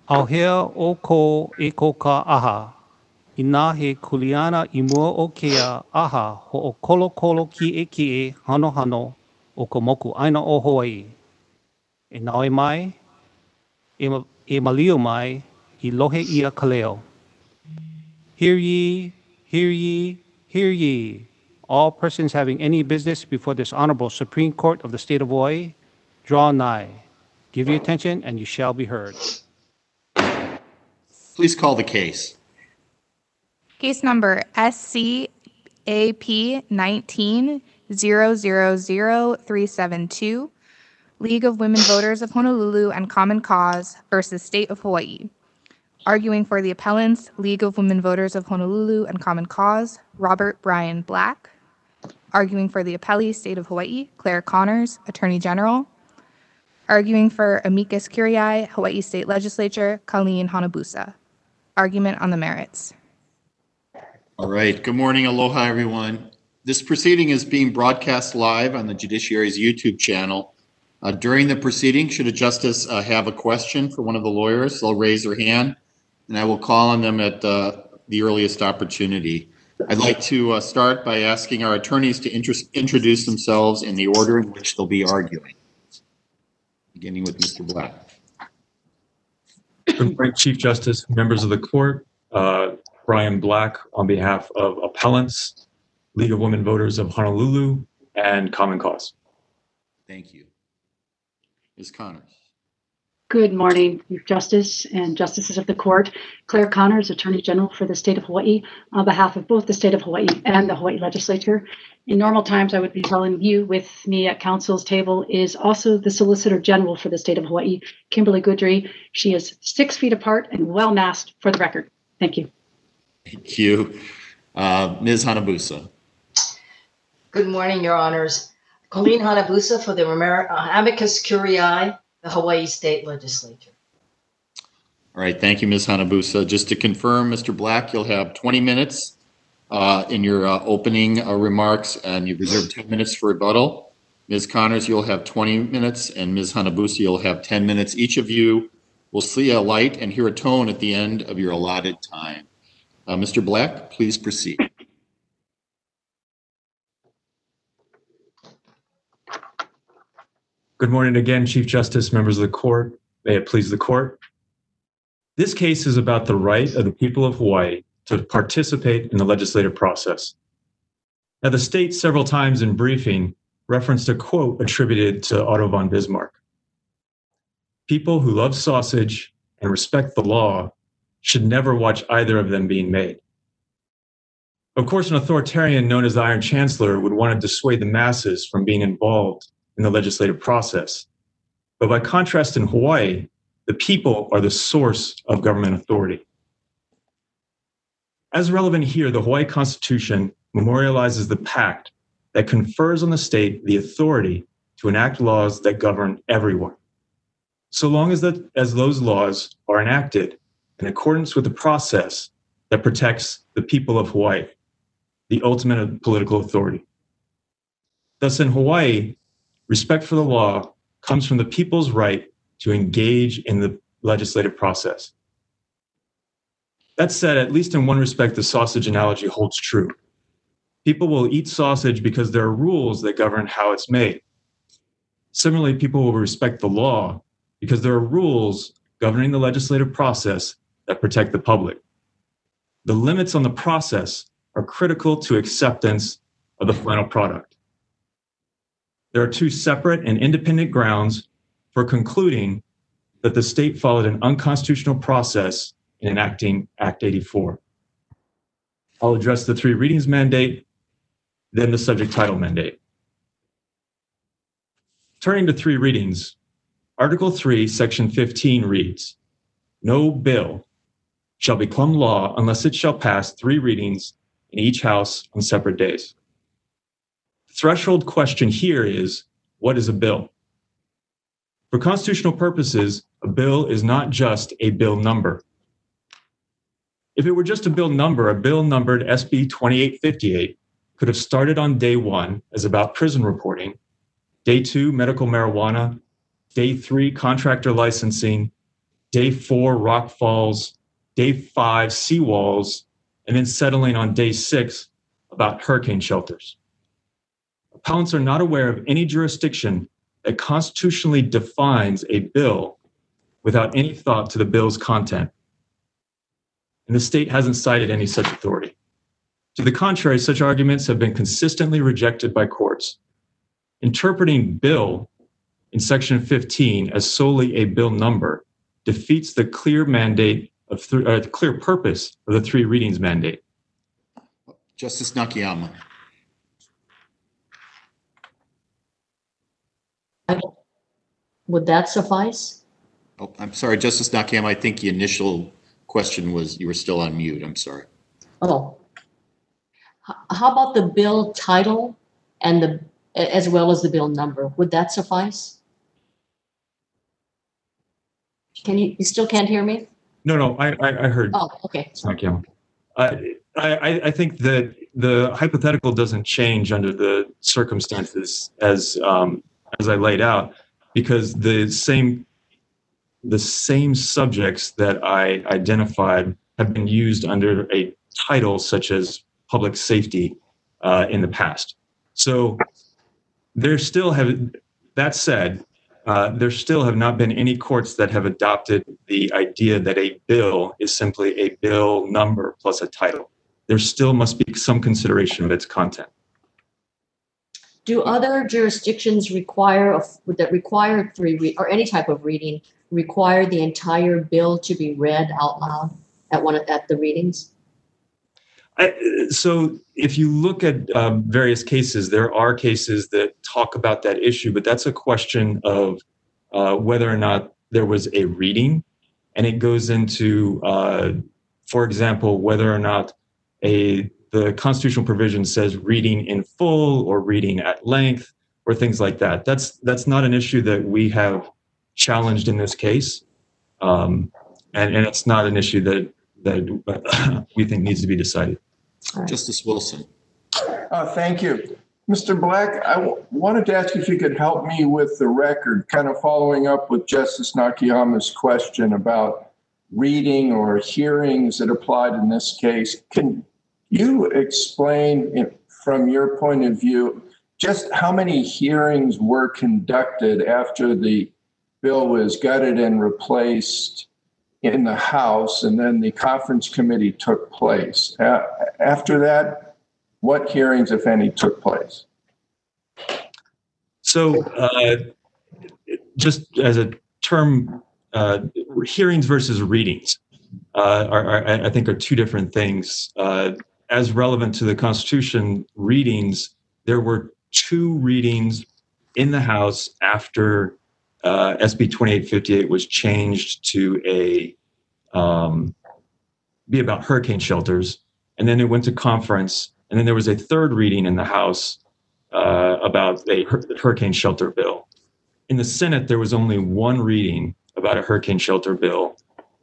Auhea o ko e ko ka aha. Ina he kuleana I mua o kea aha ho o kolo kolo ki e hano hano o ka moku aina o Hawaii. E naoi mai, e malio mai, I lohe ia ka leo. Hear ye, hear ye, hear ye. All persons having any business before this Honorable Supreme Court of the State of Hawaii, draw nigh. Give your attention and you shall be heard. Please call the case. Case number SCAP 19-000372, League of Women Voters of Honolulu and Common Cause versus State of Hawaii. Arguing for the appellants, League of Women Voters of Honolulu and Common Cause, Robert Brian Black. Arguing for the appellee, State of Hawaii, Claire Connors, Attorney General. Arguing for amicus curiae, Hawaii State Legislature, Colleen Hanabusa. Argument on the merits. All right. Good morning. Aloha, everyone. This proceeding is being broadcast live on the Judiciary's YouTube channel. During the proceeding, should a justice have a question for one of the lawyers, they'll raise their hand, and I will call on them at the earliest opportunity. I'd like to start by asking our attorneys to introduce themselves in the order in which they'll be arguing. Beginning with Mr. Black. Good morning, Chief Justice, members of the court. Brian Black on behalf of appellants, League of Women Voters of Honolulu, and Common Cause. Thank you. Ms. Connors. Good morning, Chief Justice and Justices of the Court. Claire Connors, Attorney General for the State of Hawaii, on behalf of both the State of Hawaii and the Hawaii Legislature. In normal times, I would be telling you with me at Council's table is also the Solicitor General for the State of Hawaii, Kimberly Goodry. She is 6 feet apart and well masked for the record. Thank you. Thank you. Ms. Hanabusa. Good morning, Your Honors. Colleen Hanabusa for the amicus curiae, the Hawaii State Legislature. All right, thank you, Ms. Hanabusa. Just to confirm, Mr. Black, you'll have 20 minutes in your opening remarks, and you've reserved 10 minutes for rebuttal. Ms. Connors, you'll have 20 minutes, and Ms. Hanabusa, you'll have 10 minutes. Each of you will see a light and hear a tone at the end of your allotted time. Mr. Black, please proceed. Good morning again, Chief Justice, members of the court. May it please the court. This case is about the right of the people of Hawaii to participate in the legislative process. Now, the state several times in briefing referenced a quote attributed to Otto von Bismarck. People who love sausage and respect the law should never watch either of them being made. Of course, an authoritarian known as the Iron Chancellor would want to dissuade the masses from being involved in the legislative process. But by contrast, in Hawaii, the people are the source of government authority. As relevant here, the Hawaii Constitution memorializes the pact that confers on the state the authority to enact laws that govern everyone, so long as those laws are enacted in accordance with the process that protects the people of Hawaii, the ultimate political authority. Thus, in Hawaii, respect for the law comes from the people's right to engage in the legislative process. That said, at least in one respect, the sausage analogy holds true. People will eat sausage because there are rules that govern how it's made. Similarly, people will respect the law because there are rules governing the legislative process that protect the public. The limits on the process are critical to acceptance of the final product. There are two separate and independent grounds for concluding that the state followed an unconstitutional process in enacting Act 84. I'll address the three readings mandate, then the subject title mandate. Turning to three readings, Article 3, Section 15 reads, "No bill shall become law unless it shall pass three readings in each house on separate days." The threshold question here is, what is a bill? For constitutional purposes, a bill is not just a bill number. If it were just a bill number, a bill numbered SB 2858 could have started on day 1 as about prison reporting, day 2, medical marijuana, day 3, contractor licensing, day 4, rock falls, day 5, seawalls, and then settling on day 6 about hurricane shelters. Appellants are not aware of any jurisdiction that constitutionally defines a bill without any thought to the bill's content. And the state hasn't cited any such authority. To the contrary, such arguments have been consistently rejected by courts. Interpreting bill in Section 15 as solely a bill number defeats the clear mandate of the clear purpose of the 3 readings mandate. Justice Nakayama. Would that suffice? Oh, I'm sorry, Justice Nakayama. I think the initial question was you were still on mute. I'm sorry. Oh. How about the bill title and as well as the bill number? Would that suffice? You still can't hear me? No, I heard. Oh, okay. Nakayama. I think that the hypothetical doesn't change under the circumstances as I laid out, because the same subjects that I identified have been used under a title such as public safety in the past. So there still have not been any courts that have adopted the idea that a bill is simply a bill number plus a title. There still must be some consideration of its content. Do other jurisdictions require 3 or any type of reading require the entire bill to be read out loud at the readings? So if you look at various cases, there are cases that talk about that issue, but that's a question of whether or not there was a reading, and it goes into, for example, whether or not the constitutional provision says reading in full or reading at length or things like that. That's not an issue that we have challenged in this case, and it's not an issue that we think needs to be decided. Right. Justice Wilson. Thank you. Mr. Black, I wanted to ask if you could help me with the record, kind of following up with Justice Nakayama's question about reading or hearings that applied in this case. Can you explain from your point of view just how many hearings were conducted after the bill was gutted and replaced in the House and then the conference committee took place? After that, what hearings, if any, took place? So just as a term, hearings versus readings I think are 2 different things. As relevant to the Constitution, readings, there were 2 readings in the House after SB 2858 was changed to be about hurricane shelters, and then it went to conference, and then there was a 3rd reading in the House about a hurricane shelter bill. In the Senate, there was only 1 reading about a hurricane shelter bill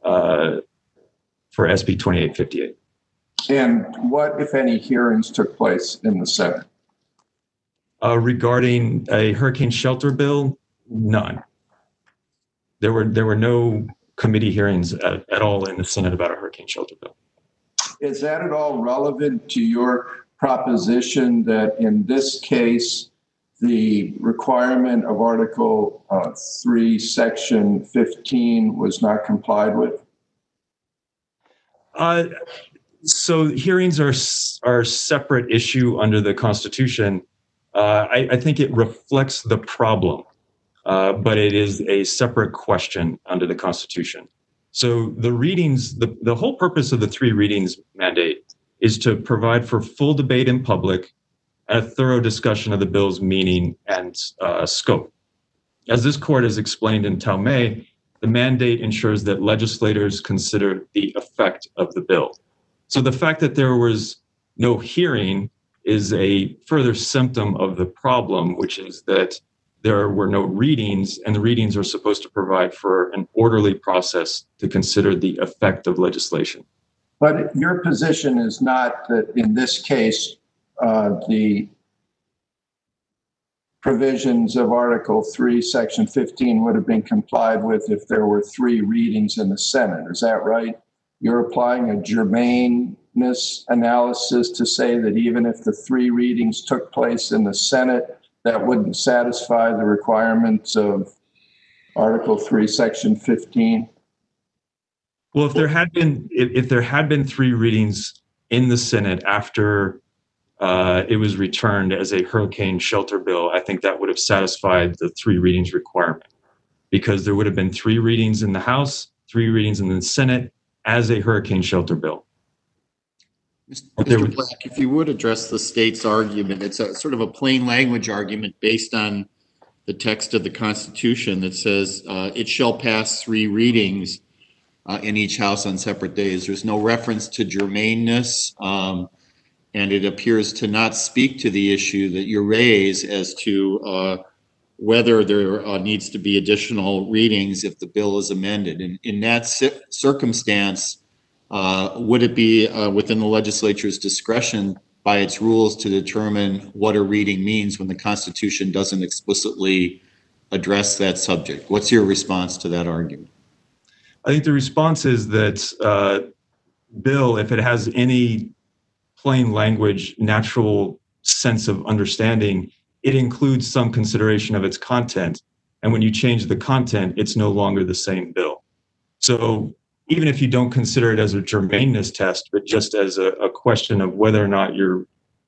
for SB 2858. And what, if any, hearings took place in the Senate? Regarding a hurricane shelter bill, none. There were no committee hearings at all in the Senate about a hurricane shelter bill. Is that at all relevant to your proposition that in this case, the requirement of Article 3, Section 15 was not complied with? So hearings are a separate issue under the Constitution. I think it reflects the problem, but it is a separate question under the Constitution. So the readings, the whole purpose of the 3 readings mandate is to provide for full debate in public and a thorough discussion of the bill's meaning and scope. As this court has explained in Taumeh, the mandate ensures that legislators consider the effect of the bill. So the fact that there was no hearing is a further symptom of the problem, which is that there were no readings, and the readings are supposed to provide for an orderly process to consider the effect of legislation. But your position is not that in this case, the provisions of Article 3, Section 15 would have been complied with if there were 3 readings in the Senate. Is that right? You're applying a germaneness analysis to say that even if the 3 readings took place in the Senate, that wouldn't satisfy the requirements of Article 3, Section 15? Well, if there had been 3 readings in the Senate after it was returned as a hurricane shelter bill, I think that would have satisfied the 3 readings requirement, because there would have been 3 readings in the House, 3 readings in the Senate as a hurricane shelter bill. Mr. Black, if you would address the state's argument, it's a sort of a plain language argument based on the text of the Constitution that says it shall pass 3 readings in each house on separate days. There's no reference to germaneness, and it appears to not speak to the issue that you raise as to whether there needs to be additional readings if the bill is amended. And in that circumstance, would it be within the legislature's discretion by its rules to determine what a reading means when the Constitution doesn't explicitly address that subject? What's your response to that argument? I think the response is that bill, if it has any plain language, natural sense of understanding, it includes some consideration of its content. And when you change the content, it's no longer the same bill. So even if you don't consider it as a germaneness test, but just as a question of whether or not you're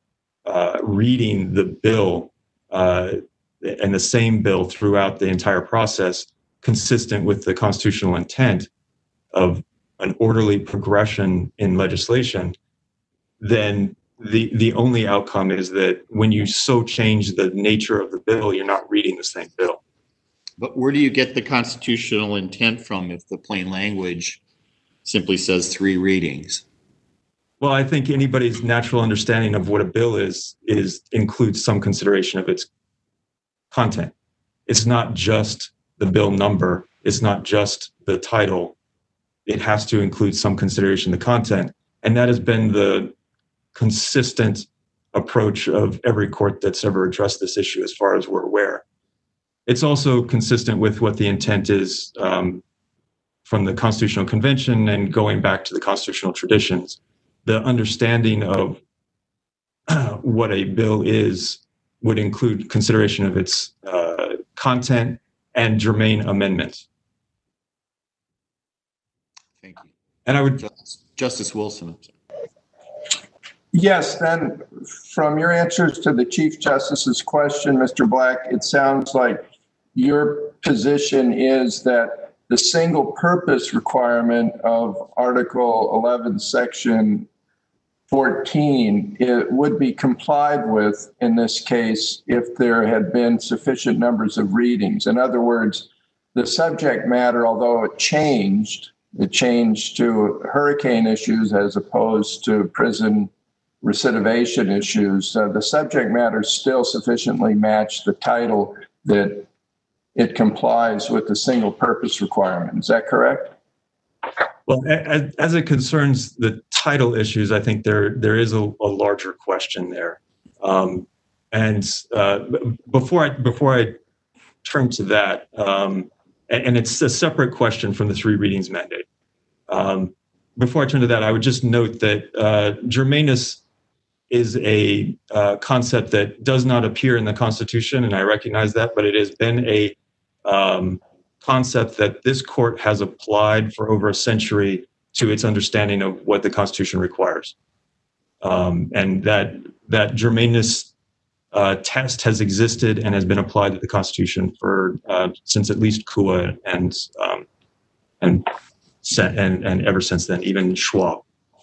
reading the bill and the same bill throughout the entire process, consistent with the constitutional intent of an orderly progression in legislation, then the only outcome is that when you so change the nature of the bill, you're not reading the same bill. But where do you get the constitutional intent from if the plain language simply says 3 readings? Well, I think anybody's natural understanding of what a bill is includes some consideration of its content. It's not just the bill number. It's not just the title. It has to include some consideration of the content. And that has been the consistent approach of every court that's ever addressed this issue, as far as we're aware. It's also consistent with what the intent is from the Constitutional Convention and going back to the constitutional traditions. The understanding of what a bill is would include consideration of its content and germane amendments. Thank you. And I would... Justice Wilson. Yes, then from your answers to the Chief Justice's question, Mr. Black, it sounds like your position is that the single purpose requirement of Article 11, Section 14, it would be complied with in this case if there had been sufficient numbers of readings. In other words, the subject matter, although it changed to hurricane issues as opposed to prison recidivation issues, the subject matter still sufficiently matched the title that it complies with the single purpose requirement. Is that correct? Well, as it concerns the title issues, I think there is a larger question there. Before I turn to that, and it's a separate question from the 3 readings mandate. Before I turn to that, I would just note that germaneness is a concept that does not appear in the Constitution, and I recognize that, but it has been a concept that this court has applied for over a century to its understanding of what the Constitution requires. And that germaneness test has existed and has been applied to the Constitution for since at least Kua and ever since then, even Schwab.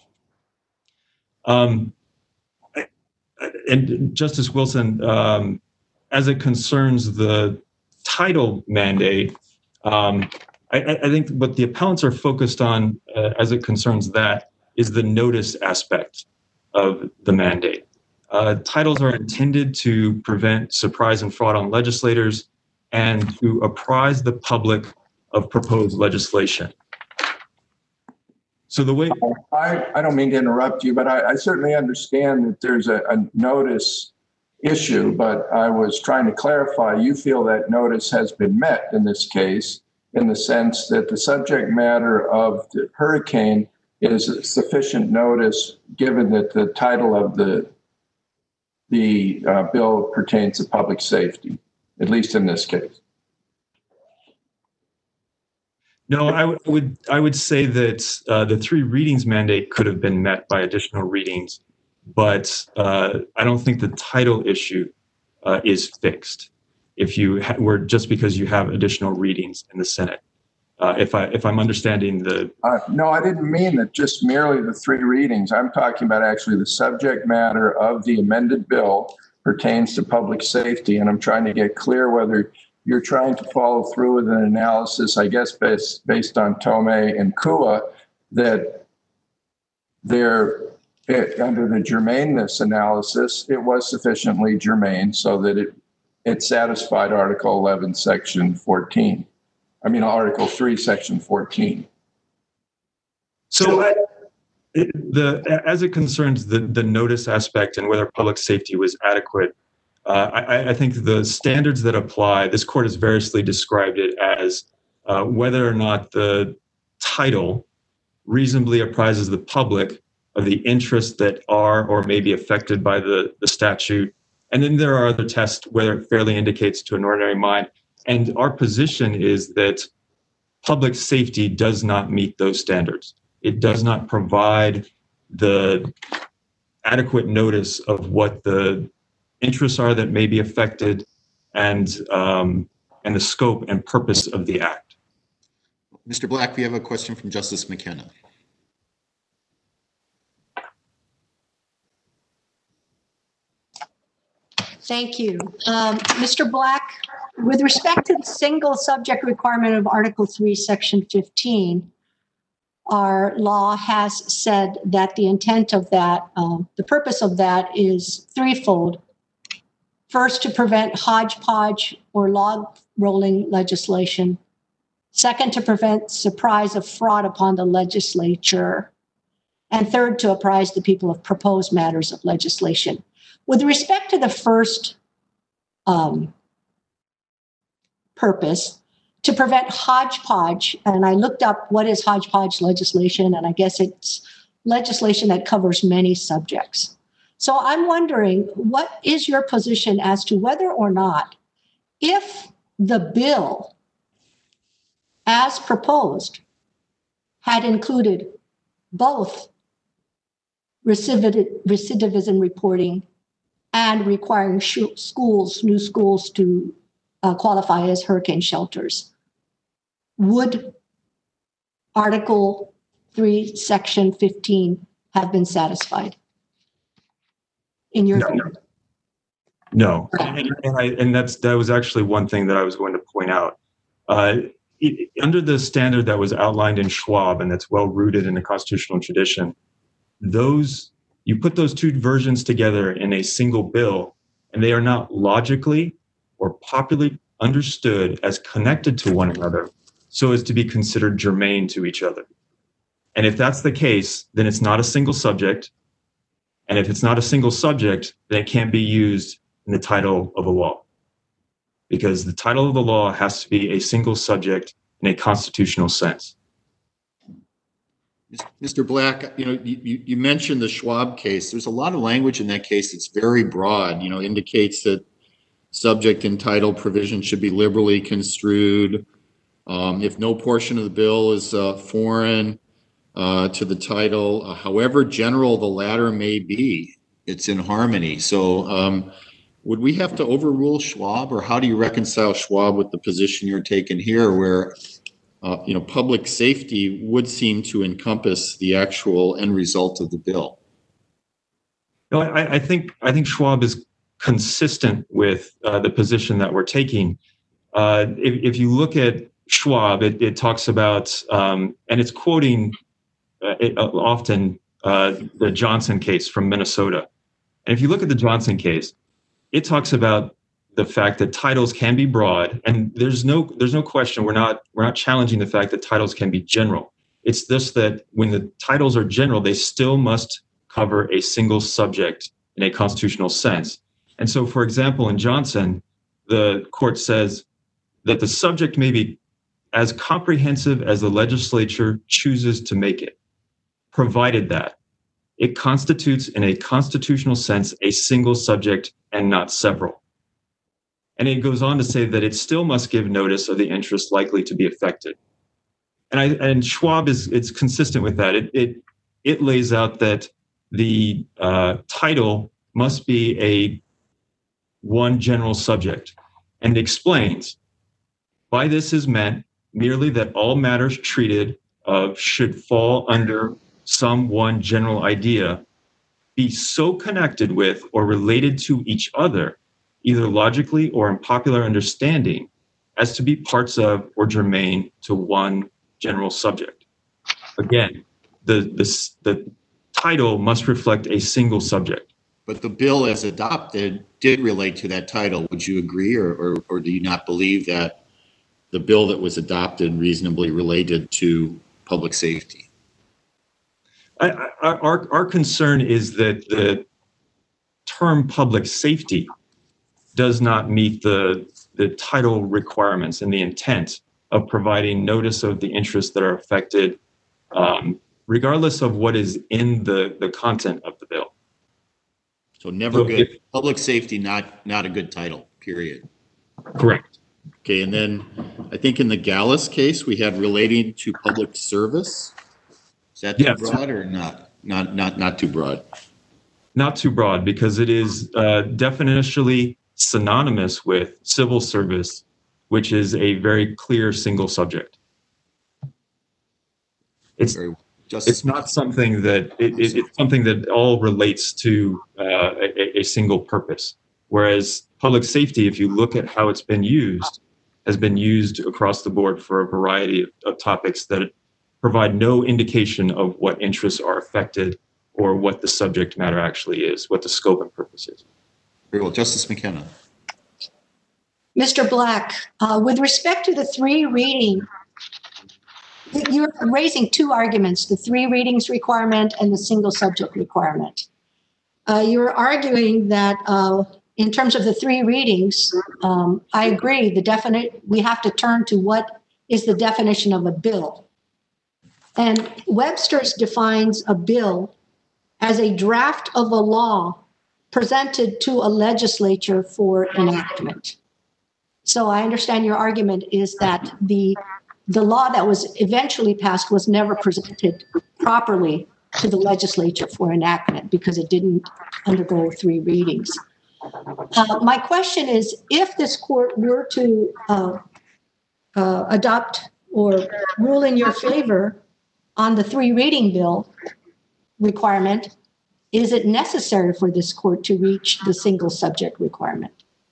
And Justice Wilson, as it concerns the title mandate, I think what the appellants are focused on as it concerns that is the notice aspect of the mandate. Titles are intended to prevent surprise and fraud on legislators and to apprise the public of proposed legislation. So the way... I don't mean to interrupt you, but I certainly understand that there's a notice issue, but I was trying to clarify. You feel that notice has been met in this case, in the sense that the subject matter of the hurricane is sufficient notice, given that the title of the bill pertains to public safety, at least in this case. No, I would say that the 3 readings mandate could have been met by additional readings, but I don't think the title issue is fixed. If you were just because you have additional readings in the Senate, if I'm understanding the no, I didn't mean that just merely the 3 readings. I'm talking about actually the subject matter of the amended bill pertains to public safety, and I'm trying to get clear whether you're trying to follow through with an analysis, I guess, based on Tomei and Kua, that under the germaneness analysis, it was sufficiently germane so that it satisfied Article 11, Section 14. I mean, Article 3, Section 14. So as it concerns the notice aspect and whether public safety was adequate, I think the standards that apply, this court has variously described it as whether or not the title reasonably apprises the public of the interests that are or may be affected by the statute. And then there are other tests whether it fairly indicates to an ordinary mind. And our position is that public safety does not meet those standards. It does not provide the adequate notice of what the interests are that may be affected and the scope and purpose of the act. Mr. Black, we have a question from Justice McKenna. Thank you. Mr. Black, with respect to the single subject requirement of Article 3, Section 15, our law has said that the intent of that, the purpose of that is threefold. First, to prevent hodgepodge or log rolling legislation. Second, to prevent surprise of fraud upon the legislature. And third, to apprise the people of proposed matters of legislation. With respect to the first purpose, to prevent hodgepodge, and I looked up what is hodgepodge legislation, and I guess it's legislation that covers many subjects. So I'm wondering, what is your position as to whether or not, if the bill as proposed had included both recidivism reporting and requiring new schools to qualify as hurricane shelters, would Article 3, Section 15 have been satisfied? In your view? No. And that was actually one thing that I was going to point out. Under the standard that was outlined in Schwab, and that's well rooted in the constitutional tradition, you put those 2 versions together in a single bill, and they are not logically or popularly understood as connected to one another so as to be considered germane to each other. And if that's the case, then it's not a single subject. And if it's not a single subject, then it can't be used in the title of a law, because the title of the law has to be a single subject in a constitutional sense. Mr. Black, you mentioned the Schwab case. There's a lot of language in that case that's very broad, indicates that subject and title provision should be liberally construed. If no portion of the bill is foreign to the title, however general the latter may be, it's in harmony. So would we have to overrule Schwab, or how do you reconcile Schwab with the position you're taking here, where public safety would seem to encompass the actual end result of the bill? No, I think Schwab is consistent with the position that we're taking. If you look at Schwab, it talks about, and it's quoting often the Johnson case from Minnesota. And if you look at the Johnson case, it talks about the fact that titles can be broad, and there's no question. We're not challenging the fact that titles can be general. It's just that when the titles are general, they still must cover a single subject in a constitutional sense. And so, for example, in Johnson, the court says that the subject may be as comprehensive as the legislature chooses to make it, provided that it constitutes, in a constitutional sense, a single subject and not several. And it goes on to say that it still must give notice of the interest likely to be affected. And Schwab it's consistent with that. It lays out that the title must be one general subject, and explains, by this is meant merely that all matters treated of should fall under some one general idea, be so connected with or related to each other, either logically or in popular understanding, as to be parts of or germane to one general subject. Again, the title must reflect a single subject. But the bill as adopted did relate to that title. Would you agree, or do you not believe that the bill that was adopted reasonably related to public safety? Our concern is that the term public safety does not meet the title requirements and the intent of providing notice of the interests that are affected, regardless of what is in the content of the bill. So never good. Public safety, not a good title, period. Correct. Okay, and then I think in the Gallus case, we had relating to public service. Is that too broad or not? Not too broad. Not too broad, because it is definitionally synonymous with civil service, which is a very clear single subject. It's not something that it's something that all relates to a single purpose. Whereas public safety, if you look at how it's been used, has been used across the board for a variety of topics that provide no indication of what interests are affected or what the subject matter actually is, what the scope and purpose is. Very well. Justice McKenna. Mr. Black, with respect to the three reading, you're raising two arguments, the three readings requirement and the single subject requirement. You're arguing that in terms of the three readings, I agree, we have to turn to what is the definition of a bill. And Webster's defines a bill as a draft of a law presented to a legislature for enactment. So I understand your argument is that the law that was eventually passed was never presented properly to the legislature for enactment because it didn't undergo three readings. My question is, if this court were to adopt or rule in your favor on the three reading bill requirement, is it necessary for this court to reach the single subject requirement?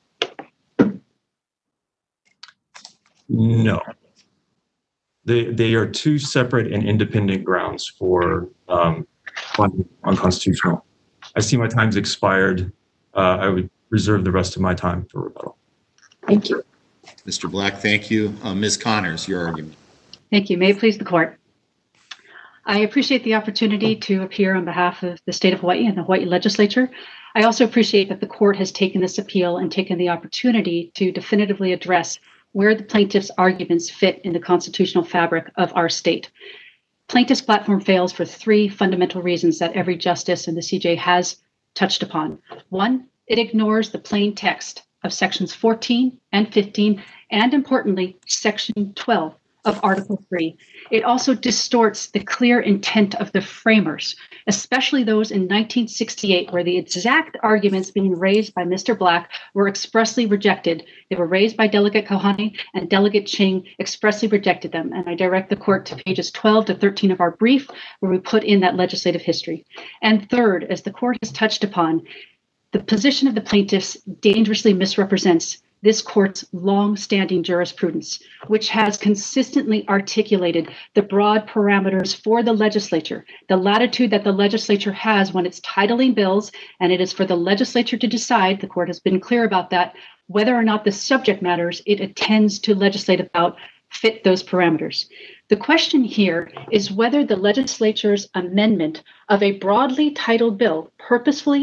No. They are two separate and independent grounds for unconstitutional. I see my time's expired. I would reserve the rest of my time for rebuttal. Thank you. Mr. Black, thank you. Ms. Connors, your argument. Thank you. May it please the court. I appreciate the opportunity to appear on behalf of the state of Hawaii and the Hawaii legislature. I also appreciate that the court has taken this appeal and taken the opportunity to definitively address where the plaintiff's arguments fit in the constitutional fabric of our state. Plaintiff's platform fails for three fundamental reasons that every justice in the CJ has touched upon. One, it ignores the plain text of sections 14 and 15, and importantly, section 12 of Article 3. It also distorts the clear intent of the framers, especially those in 1968, where the exact arguments being raised by Mr. Black were expressly rejected. They were raised by Delegate Kahane, and Delegate Ching expressly rejected them. And I direct the court to pages 12 to 13 of our brief, where we put in that legislative history. And third, as the court has touched upon, the position of the plaintiffs dangerously misrepresents this court's long-standing jurisprudence, which has consistently articulated the broad parameters for the legislature, the latitude that the legislature has when it's titling bills, and it is for the legislature to decide, the court has been clear about that, whether or not the subject matters it intends to legislate about fit those parameters. The question here is whether the legislature's amendment of a broadly titled bill purposefully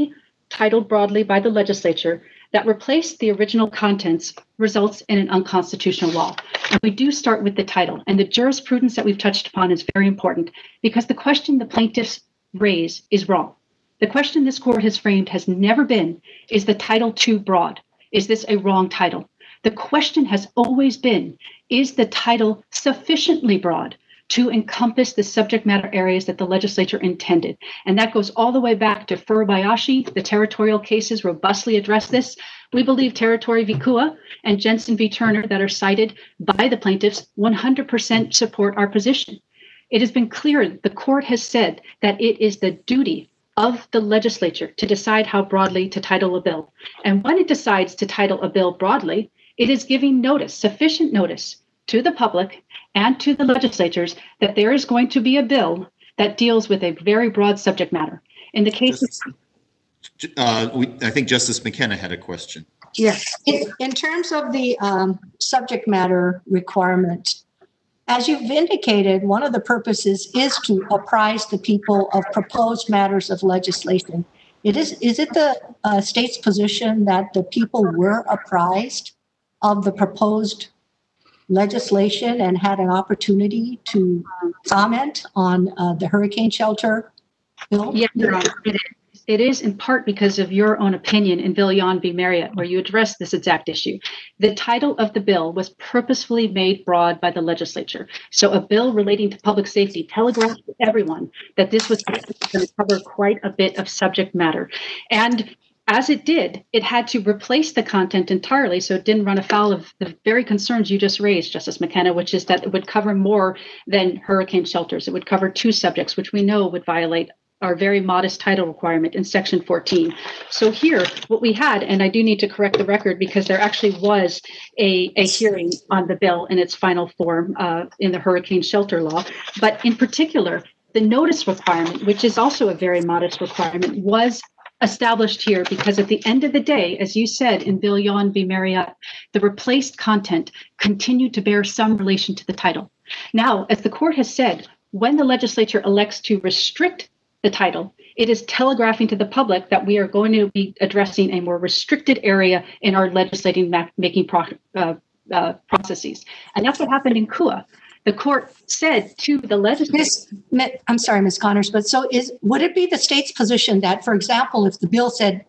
titled broadly by the legislature that replaced the original contents results in an unconstitutional law. And we do start with the title. And the jurisprudence that we've touched upon is very important because the question the plaintiffs raise is wrong. The question this court has framed has never been, is the title too broad? Is this a wrong title? The question has always been, is the title sufficiently broad to encompass the subject matter areas that the legislature intended? And that goes all the way back to Furubayashi. The territorial cases robustly address this. We believe Territory v. Kua and Jensen v. Turner that are cited by the plaintiffs 100% support our position. It has been clear, the court has said that it is the duty of the legislature to decide how broadly to title a bill. And when it decides to title a bill broadly, it is giving notice, sufficient notice to the public and to the legislatures that there is going to be a bill that deals with a very broad subject matter. In the case I think Justice McKenna had a question. Yes. In terms of the subject matter requirement, as you've indicated, one of the purposes is to apprise the people of proposed matters of legislation. Is it the state's position that the people were apprised of the proposed legislation and had an opportunity to comment on the hurricane shelter bill? Yes, Your Honor, it is in part because of your own opinion in Villian v. Marriott, where you addressed this exact issue. The title of the bill was purposefully made broad by the legislature. So a bill relating to public safety telegraphed to everyone that this was going to cover quite a bit of subject matter. And as it did, it had to replace the content entirely so it didn't run afoul of the very concerns you just raised, Justice McKenna, which is that it would cover more than hurricane shelters. It would cover two subjects, which we know would violate our very modest title requirement in Section 14. So here, what we had, and I do need to correct the record because there actually was a hearing on the bill in its final form in the hurricane shelter law, but in particular, the notice requirement, which is also a very modest requirement, was established here because at the end of the day, as you said in Villian v. Marriott, the replaced content continued to bear some relation to the title. Now, as the court has said, when the legislature elects to restrict the title, it is telegraphing to the public that we are going to be addressing a more restricted area in our legislating making processes. And that's what happened in Kua. The court said to the legislature. I'm sorry, Ms. Connors, but so would it be the state's position that, for example, if the bill said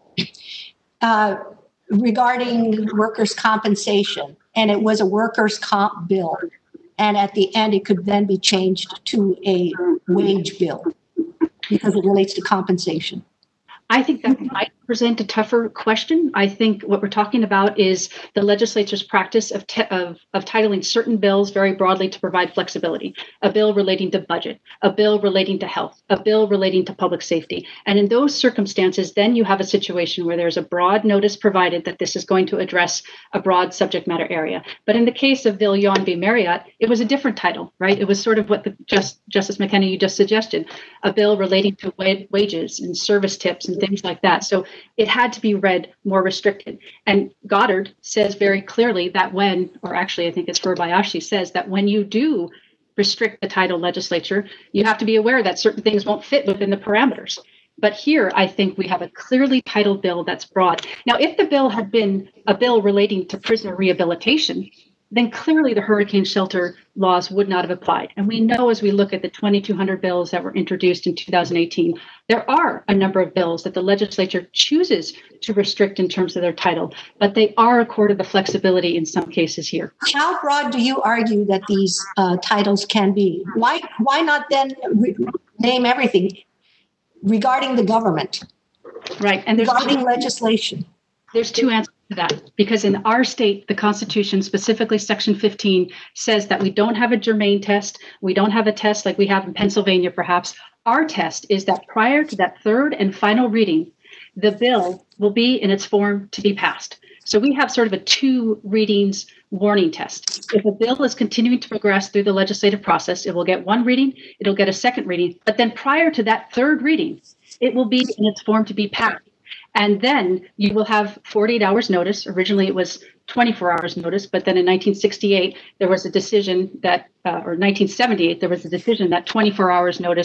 regarding workers' compensation and it was a workers' comp bill, and at the end it could then be changed to a wage bill because it relates to compensation? I think that might present a tougher question. I think what we're talking about is the legislature's practice of titling certain bills very broadly to provide flexibility. A bill relating to budget, a bill relating to health, a bill relating to public safety. And in those circumstances, then you have a situation where there's a broad notice provided that this is going to address a broad subject matter area. But in the case of Villian v. Marriott, it was a different title, right? It was sort of what Justice McKenna, you just suggested, a bill relating to wages and service tips and things like that. So it had to be read more restricted. And Goddard says very clearly that when, or actually I think it's Furubayashi says that when you do restrict the title legislature, you have to be aware that certain things won't fit within the parameters. But here, I think we have a clearly titled bill that's broad. Now, if the bill had been a bill relating to prisoner rehabilitation, then clearly the hurricane shelter laws would not have applied. And we know as we look at the 2,200 bills that were introduced in 2018, there are a number of bills that the legislature chooses to restrict in terms of their title, but they are accorded the flexibility in some cases here. How broad do you argue that these titles can be? Why not then name everything regarding the government? Right, and regarding legislation. There's two answers to that, because in our state, the Constitution, specifically Section 15, says that we don't have a germane test. We don't have a test like we have in Pennsylvania, perhaps. Our test is that prior to that third and final reading, the bill will be in its form to be passed. So we have sort of a 2 readings warning test. If a bill is continuing to progress through the legislative process, it will get 1 reading, it'll get a 2nd reading, but then prior to that 3rd reading, it will be in its form to be passed. And then you will have 48 hours notice. Originally, it was 24 hours notice, but then in 1968, there was a decision that, or 1978, there was a decision that 24 hours notice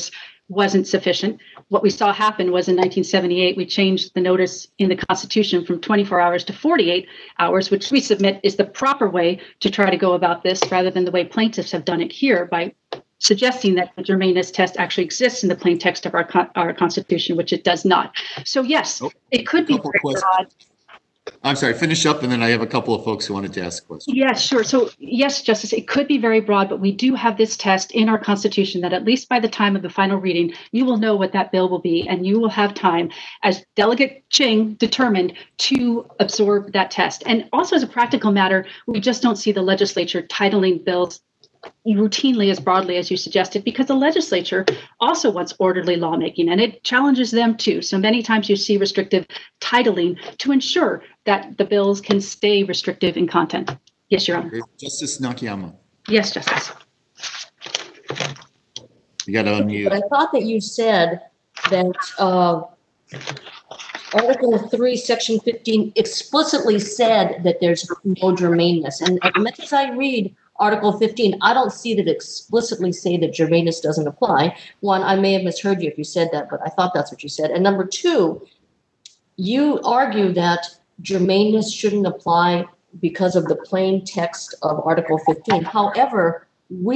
wasn't sufficient. What we saw happen was in 1978, we changed the notice in the Constitution from 24 hours to 48 hours, which we submit is the proper way to try to go about this rather than the way plaintiffs have done it here by suggesting that the germaneness test actually exists in the plain text of our Constitution, which it does not. So yes, it could be very broad. I'm sorry, finish up, and then I have a couple of folks who wanted to ask questions. Yes, sure. So yes, Justice, it could be very broad, but we do have this test in our Constitution that at least by the time of the final reading, you will know what that bill will be, and you will have time, as Delegate Ching determined, to absorb that test. And also as a practical matter, we just don't see the legislature titling bills routinely as broadly as you suggested, because the legislature also wants orderly lawmaking, and it challenges them too. So many times you see restrictive titling to ensure that the bills can stay restrictive in content. Yes, Your Honor. Justice Nakayama. Yes, Justice. You got to unmute. But I thought that you said that Article 3, Section 15 explicitly said that there's no germaneness. And as much as I read Article 15, I don't see that explicitly say that germaneness doesn't apply. One, I may have misheard you if you said that, but I thought that's what you said. And number two, you argue that germaneness shouldn't apply because of the plain text of Article 15. However,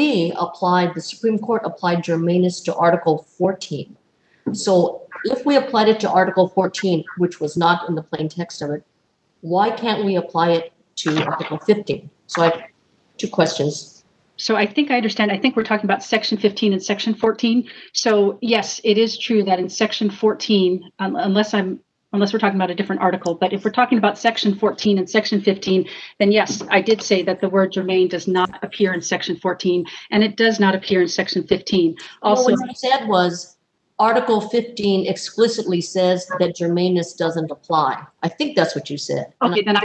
the Supreme Court applied germaneness to Article 14. So if we applied it to Article 14, which was not in the plain text of it, why can't we apply it to Article 15? So I have two questions. So I think I understand. I think we're talking about Section 15 and Section 14. So yes, it is true that in Section 14, unless we're talking about a different article, but if we're talking about Section 14 and Section 15, then yes, I did say that the word germane does not appear in Section 14, and it does not appear in Section 15. Also, well, what you said was Article 15 explicitly says that germaneness doesn't apply. I think that's what you said. Okay, then I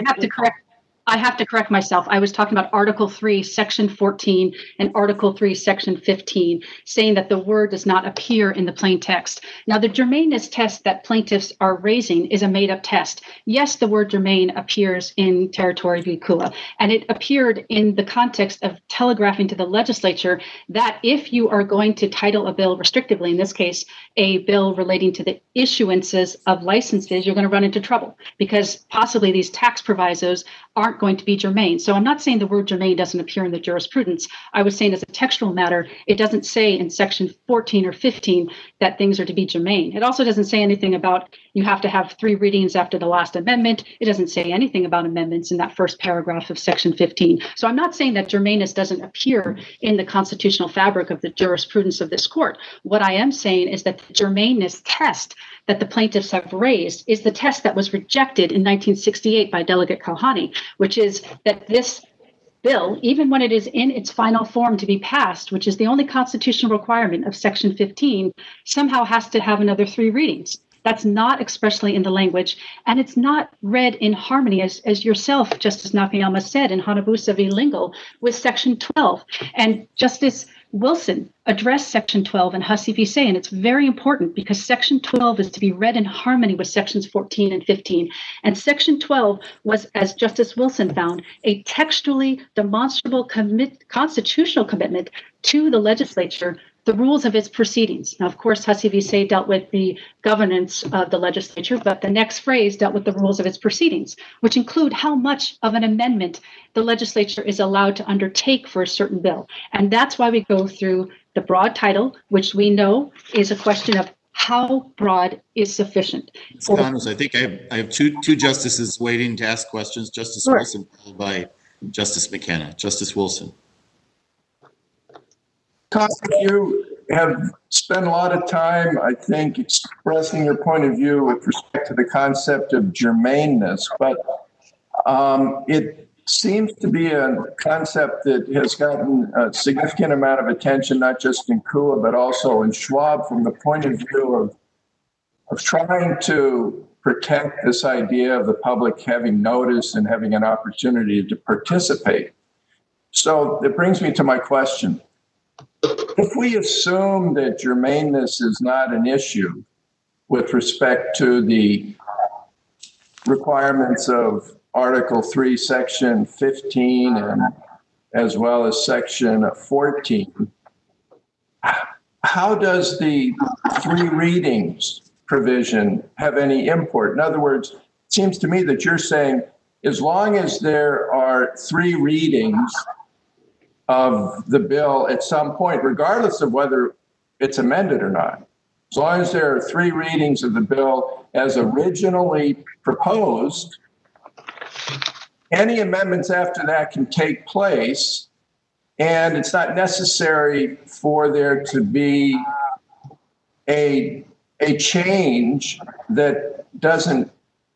have to correct myself. I was talking about Article 3, Section 14, and Article 3, Section 15, saying that the word does not appear in the plain text. Now, the germaneness test that plaintiffs are raising is a made-up test. Yes, the word germane appears in Territory v. Kula, and it appeared in the context of telegraphing to the legislature that if you are going to title a bill restrictively, in this case, a bill relating to the issuances of licenses, you're going to run into trouble because possibly these tax provisos aren't going to be germane. So I'm not saying the word germane doesn't appear in the jurisprudence. I was saying as a textual matter, it doesn't say in Section 14 or 15 that things are to be germane. It also doesn't say anything about you have to have 3 readings after the last amendment. It doesn't say anything about amendments in that first paragraph of Section 15. So I'm not saying that germaneness doesn't appear in the constitutional fabric of the jurisprudence of this court. What I am saying is that the germaneness test that the plaintiffs have raised is the test that was rejected in 1968 by Delegate Kalhani, which is that this bill, even when it is in its final form to be passed, which is the only constitutional requirement of Section 15, somehow has to have another 3 readings. That's not expressly in the language, and it's not read in harmony, as yourself, Justice Nakayama, said in Hanabusa v. Lingle, with Section 12. And Justice Wilson addressed Section 12 in Hussey v. Say, and it's very important because Section 12 is to be read in harmony with Sections 14 and 15. And Section 12 was, as Justice Wilson found, a textually demonstrable constitutional commitment to the legislature, the rules of its proceedings. Now, of course, Hussey v. Say dealt with the governance of the legislature, but the next phrase dealt with the rules of its proceedings, which include how much of an amendment the legislature is allowed to undertake for a certain bill. And that's why we go through the broad title, which we know is a question of how broad is sufficient. Ms. Connors, I think I have two justices waiting to ask questions. Justice Wilson, followed by Justice McKenna. Justice Wilson. You have spent a lot of time, I think, expressing your point of view with respect to the concept of germaneness, but it seems to be a concept that has gotten a significant amount of attention, not just in Kula, but also in Schwab, from the point of view of trying to protect this idea of the public having notice and having an opportunity to participate. So it brings me to my question. If we assume that germaneness is not an issue with respect to the requirements of Article 3, Section 15, and as well as Section 14, how does the 3 readings provision have any import? In other words, it seems to me that you're saying as long as there are 3 readings of the bill at some point, regardless of whether it's amended or not, as long as there are 3 readings of the bill as originally proposed, any amendments after that can take place, and it's not necessary for there to be a change that doesn't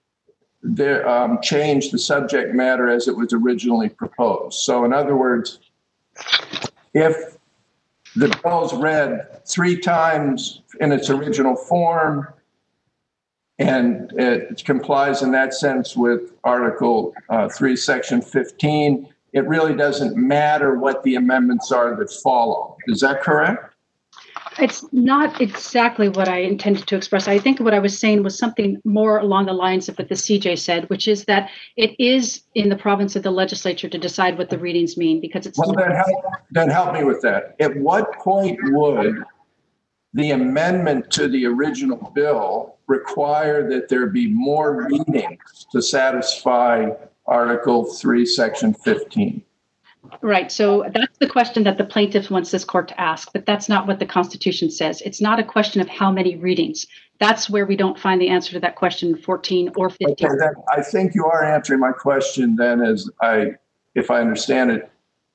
change the subject matter as it was originally proposed. So in other words, if the bill is read 3 times in its original form, and it complies in that sense with Article 3, Section 15, it really doesn't matter what the amendments are that follow. Is that correct? It's not exactly what I intended to express. I think what I was saying was something more along the lines of what the CJ said, which is that it is in the province of the legislature to decide what the readings mean, because it's... Well, then help me with that. At what point would the amendment to the original bill require that there be more readings to satisfy Article 3, Section 15? Right. So that's the question that the plaintiff wants this court to ask, but that's not what the Constitution says. It's not a question of how many readings. That's where we don't find the answer to that question in 14 or 15. Okay, then I think you are answering my question then, if I understand it,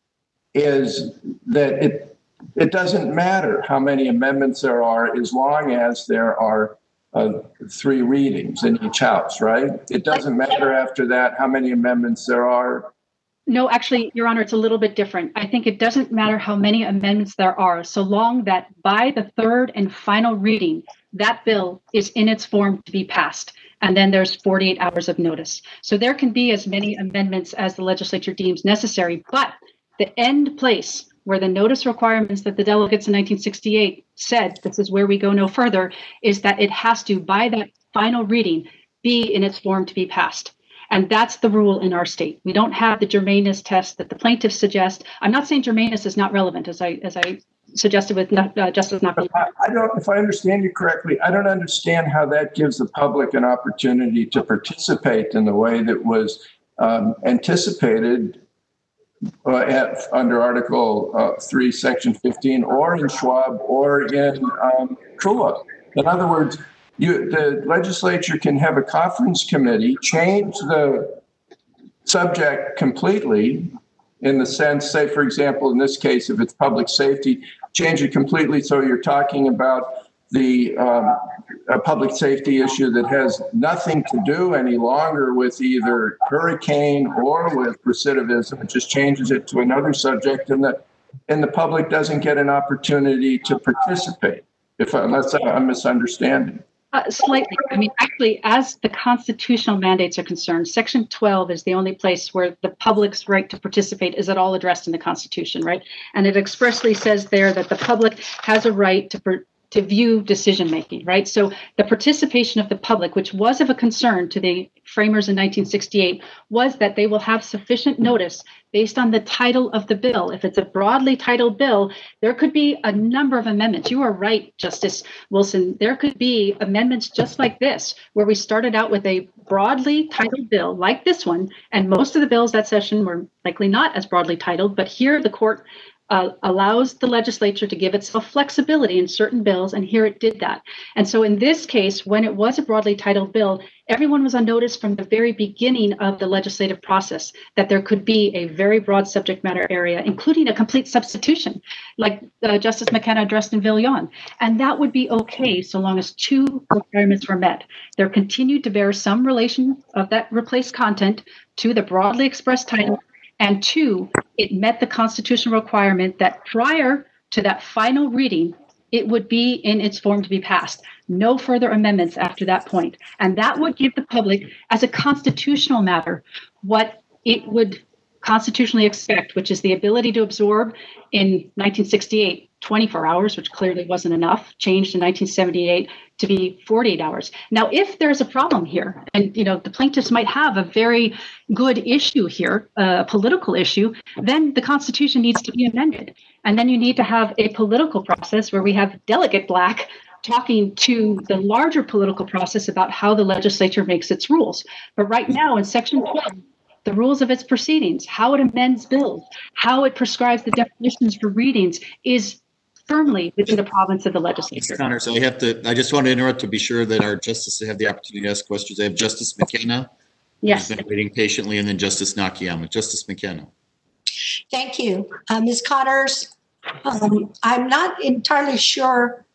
is that it doesn't matter how many amendments there are as long as there are 3 readings in each house, right? It doesn't matter after that how many amendments there are. No, actually, Your Honor, it's a little bit different. I think it doesn't matter how many amendments there are, so long that by the 3rd and final reading, that bill is in its form to be passed. And then there's 48 hours of notice. So there can be as many amendments as the legislature deems necessary, but the end place where the notice requirements that the delegates in 1968 said, this is where we go no further, is that it has to, by that final reading, be in its form to be passed. And that's the rule in our state. We don't have the germaneness test that the plaintiffs suggest. I'm not saying germaneness is not relevant, as I suggested with Justice Naki. If I understand you correctly, I don't understand how that gives the public an opportunity to participate in the way that was anticipated under Article 3, Section 15, or in Schwab, or in CULA. In other words, the legislature can have a conference committee, change the subject completely in the sense, say, for example, in this case, if it's public safety, change it completely so you're talking about the public safety issue that has nothing to do any longer with either hurricane or with recidivism. It just changes it to another subject, and the public doesn't get an opportunity to participate, unless I'm misunderstanding. Slightly. I mean, actually, as the constitutional mandates are concerned, Section 12 is the only place where the public's right to participate is at all addressed in the Constitution, right? And it expressly says there that the public has a right to view decision-making, right? So the participation of the public, which was of a concern to the framers in 1968, was that they will have sufficient notice based on the title of the bill. If it's a broadly titled bill, there could be a number of amendments. You are right, Justice Wilson. There could be amendments just like this, where we started out with a broadly titled bill like this one, and most of the bills that session were likely not as broadly titled, but here the court allows the legislature to give itself flexibility in certain bills, and here it did that. And so in this case, when it was a broadly titled bill, everyone was on notice from the very beginning of the legislative process that there could be a very broad subject matter area, including a complete substitution, like Justice McKenna addressed in Villion. And that would be okay so long as 2 requirements were met. There continued to bear some relation of that replaced content to the broadly expressed title, and 2, it met the constitutional requirement that prior to that final reading, it would be in its form to be passed. No further amendments after that point. And that would give the public, as a constitutional matter, what it would constitutionally expect, which is the ability to absorb in 1968 24 hours, which clearly wasn't enough, changed in 1978 to be 48 hours. Now, if there's a problem here, and the plaintiffs might have a very good issue here, a political issue, then the Constitution needs to be amended. And then you need to have a political process where we have Delegate Black talking to the larger political process about how the legislature makes its rules. But right now in Section 12, the rules of its proceedings, how it amends bills, how it prescribes the definitions for readings is firmly within the province of the legislature. Connors, I just want to interrupt to be sure that our justices have the opportunity to ask questions. I have Justice McKenna. Yes. Who's been waiting patiently, and then Justice Nakayama. Justice McKenna. Thank you. Ms. Connors, I'm not entirely sure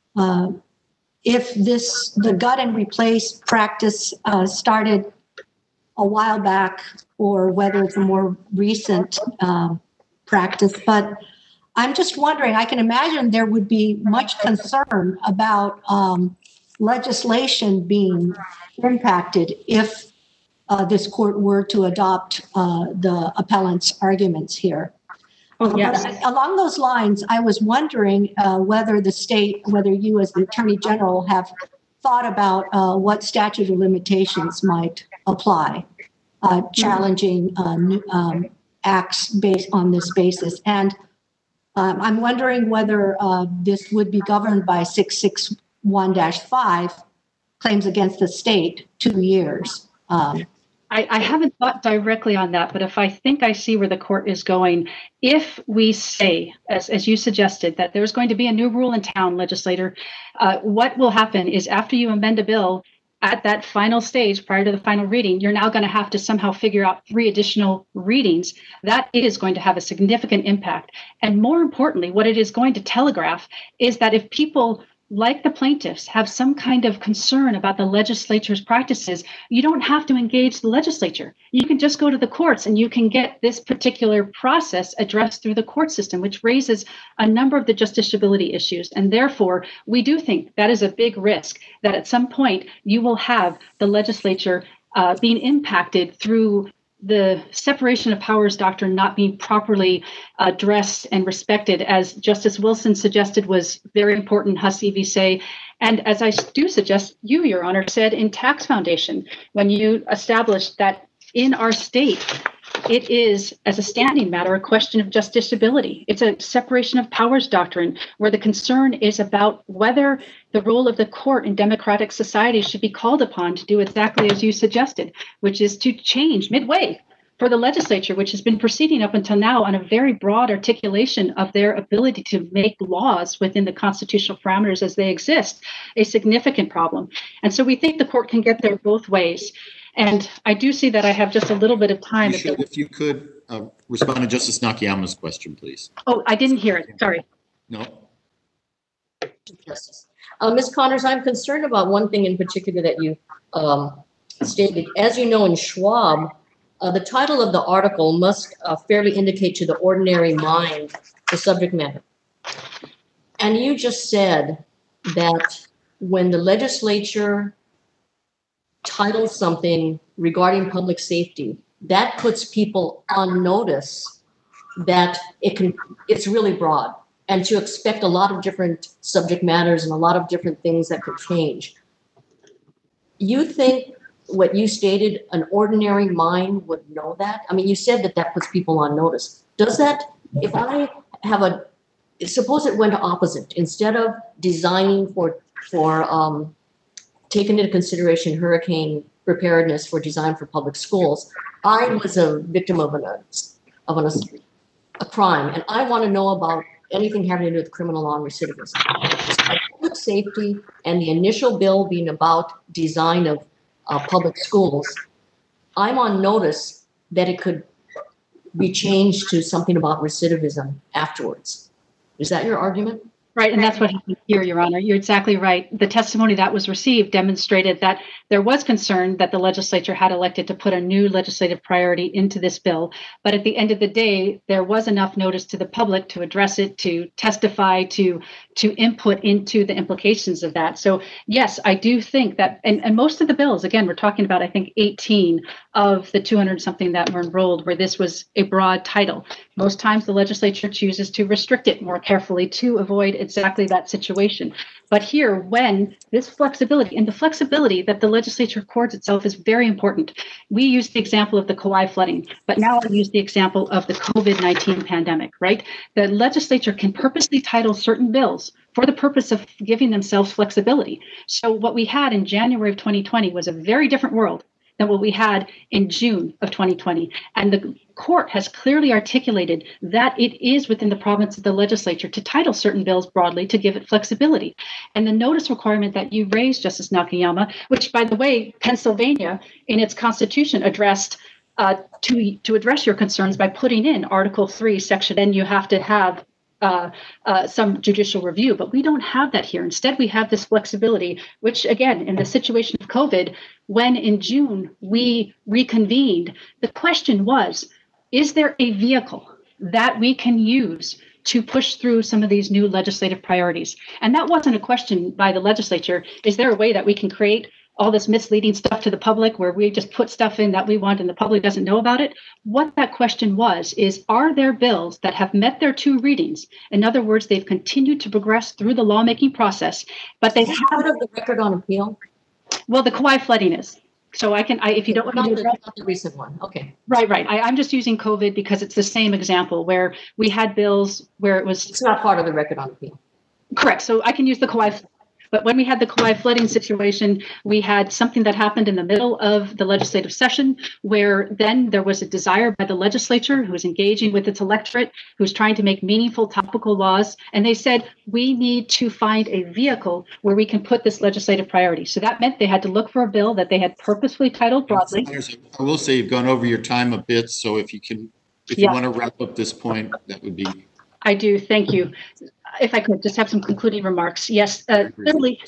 if the gut and replace practice started a while back or whether it's a more recent practice, but I'm just wondering, I can imagine there would be much concern about legislation being impacted if this court were to adopt the appellant's arguments here. Oh, yes. But along those lines, I was wondering whether you as the Attorney General have thought about what statute of limitations might apply, challenging acts based on this basis. And I'm wondering whether this would be governed by 661-5, claims against the state, 2 years. I haven't thought directly on that, but if I think I see where the court is going, if we say, as you suggested, that there's going to be a new rule in town, legislator, what will happen is after you amend a bill, at that final stage, prior to the final reading, you're now going to have to somehow figure out 3 additional readings. That is going to have a significant impact. And more importantly, what it is going to telegraph is that if people like the plaintiffs have some kind of concern about the legislature's practices, you don't have to engage the legislature. You can just go to the courts and you can get this particular process addressed through the court system, which raises a number of the justiciability issues. And therefore, we do think that is a big risk that at some point you will have the legislature being impacted through the separation of powers doctrine not being properly addressed and respected, as Justice Wilson suggested was very important, Hussey v. Say, and as I do suggest you, Your Honor, said in Tax Foundation, when you established that in our state, it is, as a standing matter, a question of justiciability. It's a separation of powers doctrine where the concern is about whether the role of the court in democratic society should be called upon to do exactly as you suggested, which is to change midway for the legislature, which has been proceeding up until now on a very broad articulation of their ability to make laws within the constitutional parameters as they exist, a significant problem. And so we think the court can get there both ways. And I do see that I have just a little bit of time. If you could respond to Justice Nakayama's question, please. Oh, I didn't hear it. Sorry. No. Justice. Ms. Connors, I'm concerned about one thing in particular that you stated. As you know, in Schwab, the title of the article must fairly indicate to the ordinary mind the subject matter. And you just said that when the legislature titles something regarding public safety, that puts people on notice that it's really broad, and to expect a lot of different subject matters and a lot of different things that could change. You think what you stated, an ordinary mind would know that? I mean, you said that puts people on notice. Does that, if I have suppose it went opposite, instead of designing for taking into consideration hurricane preparedness for design for public schools, I was a victim of a crime, and I want to know about anything having to do with criminal law and recidivism. Public safety and the initial bill being about design of public schools, I'm on notice that it could be changed to something about recidivism afterwards. Is that your argument? Right, and that's what happened here, Your Honor. You're exactly right. The testimony that was received demonstrated that there was concern that the legislature had elected to put a new legislative priority into this bill. But at the end of the day, there was enough notice to the public to address it, to testify, to input into the implications of that. So yes, I do think that, and most of the bills, again, we're talking about, I think, 18 of the 200 something that were enrolled where this was a broad title. Most times the legislature chooses to restrict it more carefully to avoid exactly that situation. But here, when this flexibility, and the flexibility that the legislature accords itself is very important. We use the example of the Kauai flooding, but now I'll use the example of the COVID-19 pandemic, right? The legislature can purposely title certain bills for the purpose of giving themselves flexibility. So what we had in January of 2020 was a very different world than what we had in June of 2020. And the court has clearly articulated that it is within the province of the legislature to title certain bills broadly to give it flexibility. And the notice requirement that you raised, Justice Nakayama, which, by the way, Pennsylvania in its constitution addressed to address your concerns by putting in Article 3, Section, then you have to have some judicial review, but we don't have that here. Instead, we have this flexibility, which again, in the situation of COVID, when in June we reconvened, the question was, is there a vehicle that we can use to push through some of these new legislative priorities? And that wasn't a question by the legislature. Is there a way that we can create all this misleading stuff to the public where we just put stuff in that we want and the public doesn't know about it? What that question was is, are there bills that have met their 2 readings? In other words, they've continued to progress through the lawmaking process, but they have part of the record on appeal. Well, the Kauai flooding is. So if you don't want to not the recent one. Okay. Right. I'm just using COVID because it's the same example where we had bills where it's not part of the record on appeal. Correct. So I can use the Kauai. But when we had the Kauai flooding situation, we had something that happened in the middle of the legislative session where then there was a desire by the legislature who was engaging with its electorate, who's trying to make meaningful topical laws. And they said, we need to find a vehicle where we can put this legislative priority. So that meant they had to look for a bill that they had purposefully titled broadly. I will say you've gone over your time a bit. So if you want to wrap up this point, that would be. I do. Thank you. If I could just have some concluding remarks. Yes, clearly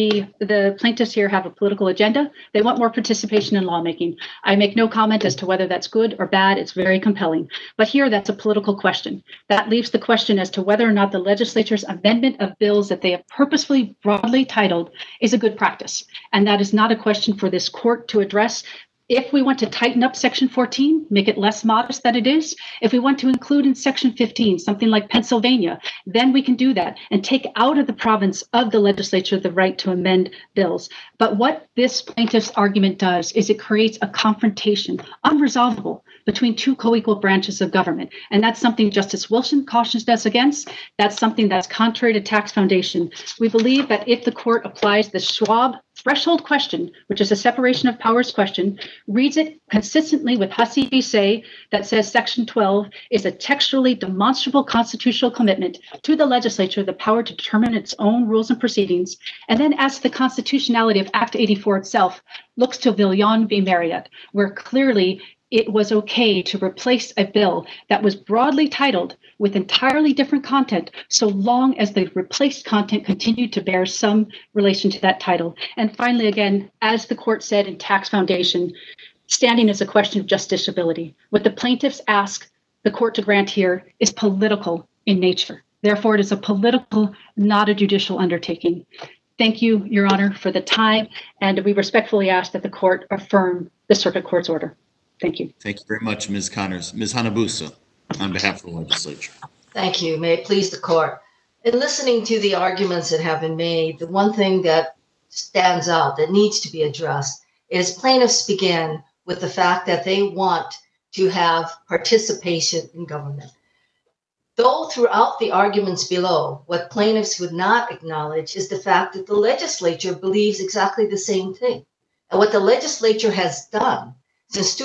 the plaintiffs here have a political agenda. They want more participation in lawmaking. I make no comment as to whether that's good or bad. It's very compelling. But here, that's a political question. That leaves the question as to whether or not the legislature's amendment of bills that they have purposefully broadly titled is a good practice. And that is not a question for this court to address. If we want to tighten up Section 14, make it less modest than it is, if we want to include in Section 15 something like Pennsylvania, then we can do that and take out of the province of the legislature the right to amend bills. But what this plaintiff's argument does is it creates a confrontation, unresolvable, between 2 co-equal branches of government. And that's something Justice Wilson cautions us against. That's something that's contrary to Tax Foundation. We believe that if the court applies the Schwab threshold question, which is a separation of powers question, reads it consistently with Hussey v. Say, that says Section 12 is a textually demonstrable constitutional commitment to the legislature the power to determine its own rules and proceedings, and then as the constitutionality of Act 84 itself looks to Villion v. Marriott, where clearly it was okay to replace a bill that was broadly titled with entirely different content, so long as the replaced content continued to bear some relation to that title. And finally, again, as the court said in Tax Foundation, standing is a question of justiciability. What the plaintiffs ask the court to grant here is political in nature. Therefore, it is a political, not a judicial undertaking. Thank you, Your Honor, for the time, and we respectfully ask that the court affirm the circuit court's order. Thank you. Thank you very much, Ms. Connors. Ms. Hanabusa, on behalf of the legislature. Thank you. May it please the court. In listening to the arguments that have been made, the one thing that stands out that needs to be addressed is plaintiffs begin with the fact that they want to have participation in government. Though throughout the arguments below, what plaintiffs would not acknowledge is the fact that the legislature believes exactly the same thing. And what the legislature has done since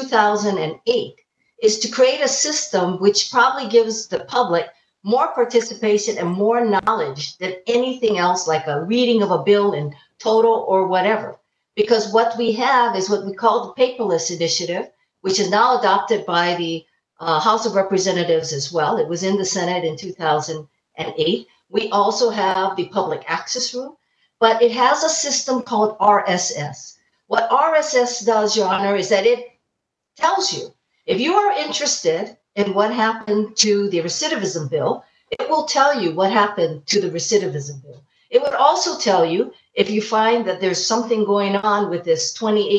2008 is to create a system which probably gives the public more participation and more knowledge than anything else, like a reading of a bill in total or whatever. Because what we have is what we call the paperless initiative, which is now adopted by the House of Representatives as well. It was in the Senate in 2008, We also have the public access route, but it has a system called RSS. What RSS does, Your Honor, is that it tells you if you are interested in what happened to the recidivism bill, it will tell you what happened to the recidivism bill. It would also tell you if you find that there's something going on with this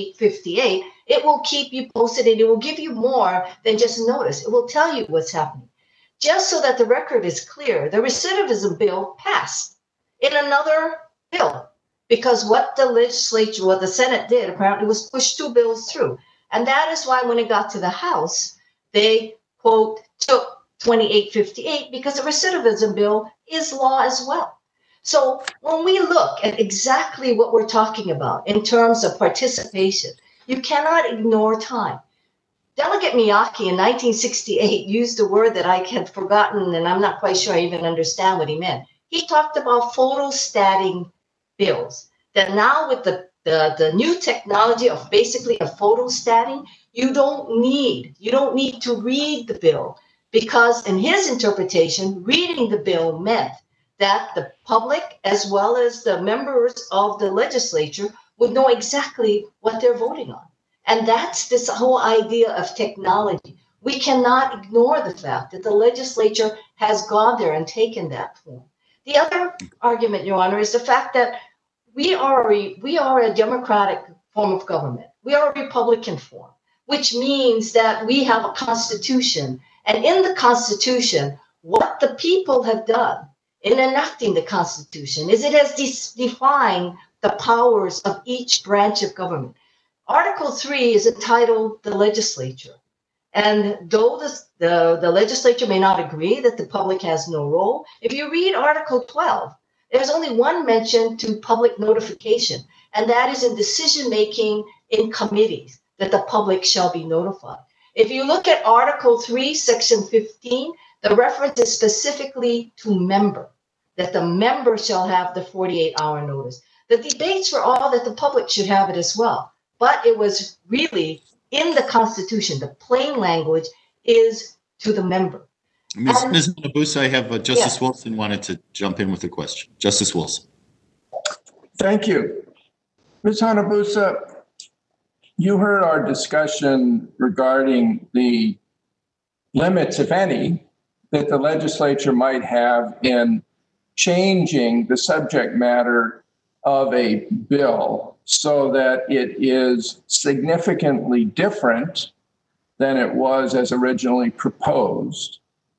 2858, it will keep you posted and it will give you more than just notice. It will tell you what's happening. Just so that the record is clear, the recidivism bill passed in another bill because what the Senate did apparently was push two bills through. And that is why when it got to the House, they, quote, took 2858 because the recidivism bill is law as well. So when we look at exactly what we're talking about in terms of participation, you cannot ignore time. Delegate Miyake in 1968 used a word that I had forgotten, and I'm not quite sure I even understand what he meant. He talked about photostating bills, that now with the new technology of basically a photostating, you don't need to read the bill, because in his interpretation, reading the bill meant that the public as well as the members of the legislature would know exactly what they're voting on. And that's this whole idea of technology. We cannot ignore the fact that the legislature has gone there and taken that form. The other argument, Your Honor, is the fact that we are a democratic form of government. We are a Republican form, which means that we have a constitution. And in the Constitution, what the people have done in enacting the Constitution is it has defined the powers of each branch of government. Article 3 is entitled the legislature. And though the legislature may not agree that the public has no role, if you read Article 12, there's only one mention to public notification, and that is in decision-making in committees that the public shall be notified. If you look at Article 3, Section 15, the reference is specifically to member, that the member shall have the 48-hour notice. The debates were all that the public should have it as well, but it was really in the Constitution. The plain language is to the member. Ms. Hanabusa, I have Justice Wilson wanted to jump in with a question. Justice Wilson. Thank you. Ms. Hanabusa, you heard our discussion regarding the limits, if any, that the legislature might have in changing the subject matter of a bill so that it is significantly different than it was as originally proposed.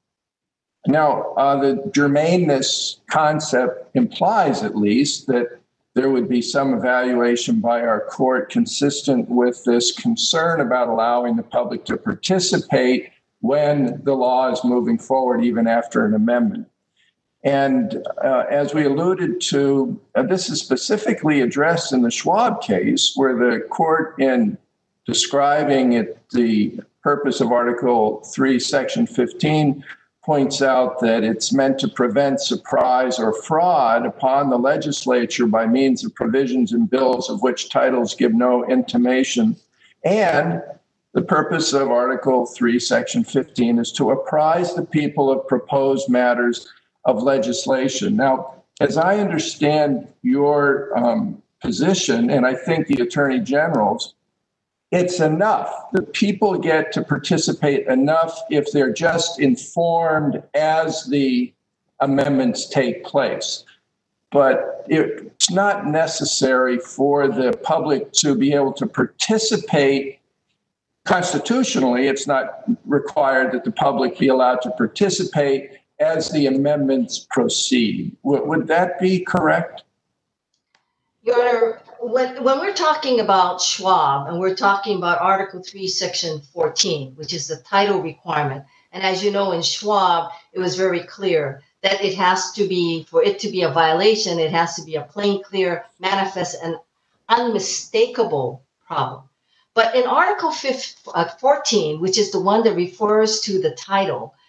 Now, the germaneness concept implies at least that there would be some evaluation by our court consistent with this concern about allowing the public to participate when the law is moving forward, even after an amendment. And as we alluded to, this is specifically addressed in the Schwab case, where the court, in describing it, the purpose of Article 3, Section 15, points out that it's meant to prevent surprise or fraud upon the legislature by means of provisions in bills of which titles give no intimation. And the purpose of Article 3, Section 15 is to apprise the people of proposed matters of legislation. Now, as I understand your position, and I think the Attorney General's, it's enough. The people get to participate enough if they're just informed as the amendments take place. But it's not necessary for the public to be able to participate constitutionally. It's not required that the public be allowed to participate as the amendments proceed. Would that be correct? Your Honor, when we're talking about Schwab and we're talking about Article 3, Section 14, which is the title requirement, and as you know, in Schwab, it was very clear that it has to be, for it to be a violation, it has to be a plain, clear, manifest, and unmistakable problem. But in Article 14, which is the one that refers to the title,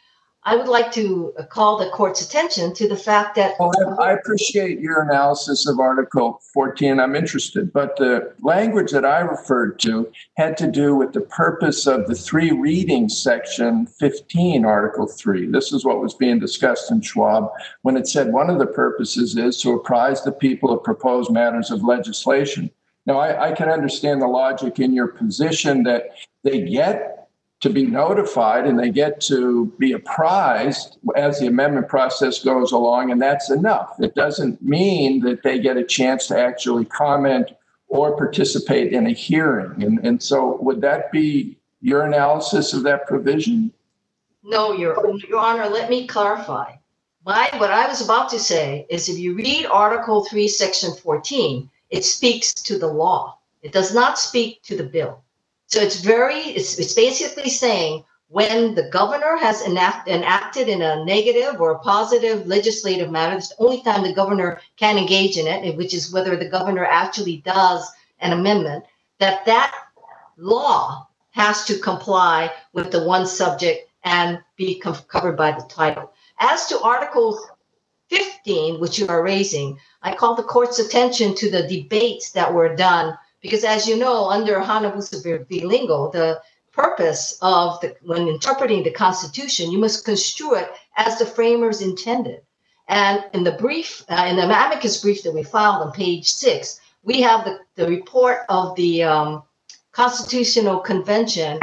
I would like to call the court's attention to the fact that. Well, I appreciate your analysis of Article 14. I'm interested, but the language that I referred to had to do with the purpose of the 3 readings section 15, Article 3. This is what was being discussed in Schwab when it said one of the purposes is to apprise the people of proposed matters of legislation. Now, I can understand the logic in your position that they get to be notified and they get to be apprised as the amendment process goes along, and that's enough. It doesn't mean that they get a chance to actually comment or participate in a hearing. And so would that be your analysis of that provision? No, Your Honor, let me clarify. What I was about to say is if you read Article 3, Section 14, it speaks to the law. It does not speak to the bill. So it's basically saying when the governor has enacted in a negative or a positive legislative matter, it's the only time the governor can engage in it, which is whether the governor actually does an amendment, that law has to comply with the one subject and be covered by the title. As to Article 15, which you are raising, I call the court's attention to the debates that were done. Because as you know, under Hanabusa v. Lingo, the purpose of when interpreting the Constitution, you must construe it as the framers intended. And in the amicus brief that we filed on page 6, we have the report of the Constitutional Convention,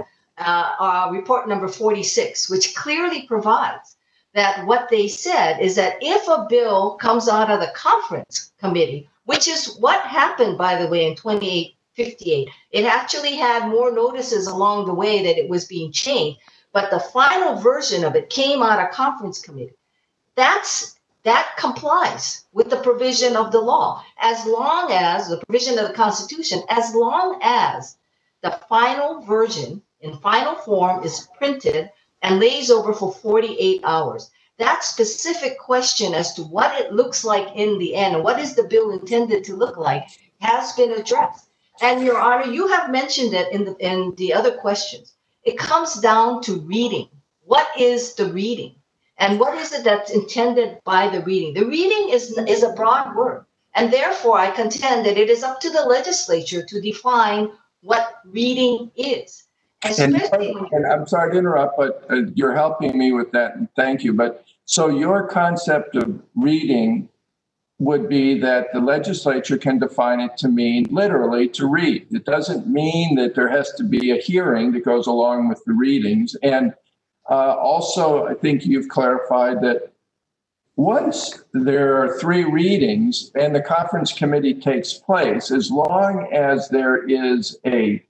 report number 46, which clearly provides that what they said is that if a bill comes out of the conference committee, which is what happened, by the way, in 2858. It actually had more notices along the way that it was being changed, but the final version of it came out of conference committee. That complies with the provision of the law, as long as the provision of the Constitution, as long as the final version in final form is printed and lays over for 48 hours. That specific question as to what it looks like in the end, and what is the bill intended to look like, has been addressed. And Your Honor, you have mentioned it in the other questions. It comes down to reading. What is the reading? And what is it that's intended by the reading? The reading is a broad word. And therefore, I contend that it is up to the legislature to define what reading is. And I'm sorry to interrupt, but you're helping me with that, and thank you. But so your concept of reading would be that the legislature can define it to mean literally to read. It doesn't mean that there has to be a hearing that goes along with the readings. And also, I think you've clarified that once there are 3 readings and the conference committee takes place, as long as there is a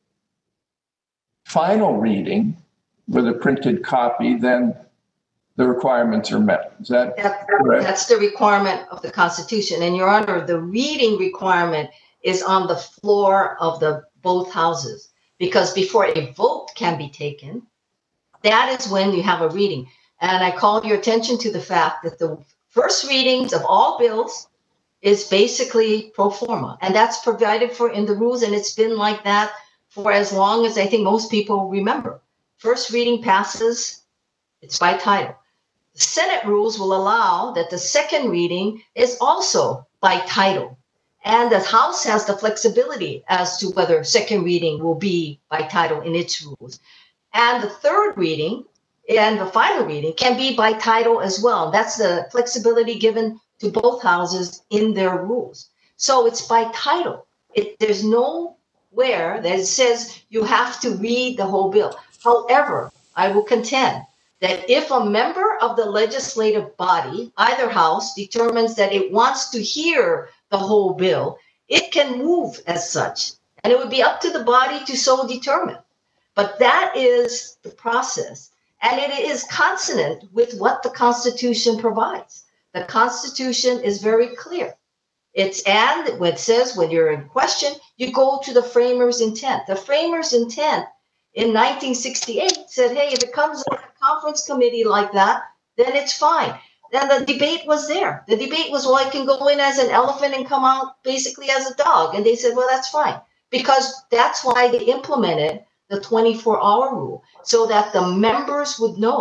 final reading with a printed copy, then the requirements are met. Is that correct? That's the requirement of the Constitution. And Your Honor, the reading requirement is on the floor of both houses, because before a vote can be taken, that is when you have a reading. And I call your attention to the fact that the first readings of all bills is basically pro forma, and that's provided for in the rules, and it's been like that for as long as I think most people remember. First reading passes, it's by title. The Senate rules will allow that the second reading is also by title. And the House has the flexibility as to whether second reading will be by title in its rules. And the third reading and the final reading can be by title as well. That's the flexibility given to both houses in their rules. So it's by title. There's nowhere that it says you have to read the whole bill. However, I will contend that if a member of the legislative body, either house, determines that it wants to hear the whole bill, it can move as such. And it would be up to the body to so determine. But that is the process. And it is consonant with what the Constitution provides. The Constitution is very clear. It says when you're in question, you go to the framers' intent. The framers' intent in 1968 said, hey, if it comes out of a conference committee like that, then it's fine. Then the debate was there. The debate was, well, I can go in as an elephant and come out basically as a dog. And they said, well, that's fine. Because that's why they implemented the 24-hour rule, so that the members would know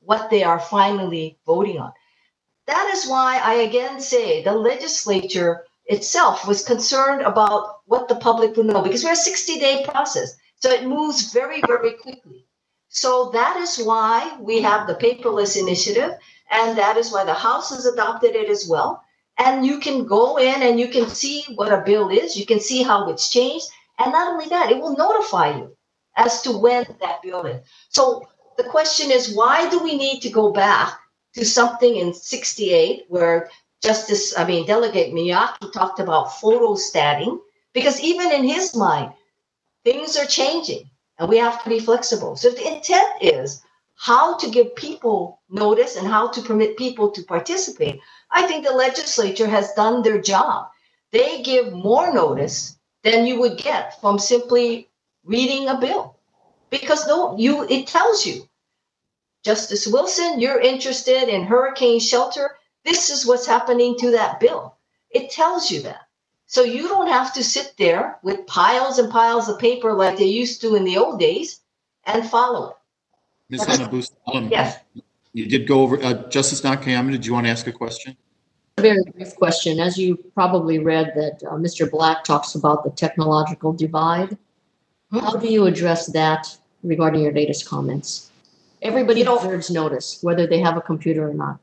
what they are finally voting on. That is why I again say the legislature itself was concerned about what the public would know, because we're a 60-day process. So it moves very, very quickly. So that is why we have the paperless initiative, and that is why the House has adopted it as well. And you can go in and you can see what a bill is. You can see how it's changed. And not only that, it will notify you as to when that bill is. So the question is, why do we need to go back to something in 68 where Delegate Miyake talked about photostatting? Because even in his mind, things are changing and we have to be flexible. So if the intent is how to give people notice and how to permit people to participate, I think the legislature has done their job. They give more notice than you would get from simply reading a bill. Because it tells you, Justice Wilson, you're interested in hurricane shelter. This is what's happening to that bill. It tells you that. So you don't have to sit there with piles and piles of paper like they used to in the old days and follow it. Ms. Hanabusa, Yes. You did go over, Justice Nakayama, did you want to ask a question? A very brief question. As you probably read that Mr. Black talks about the technological divide. How do you address that regarding your latest comments? Everybody deserves notice, whether they have a computer or not.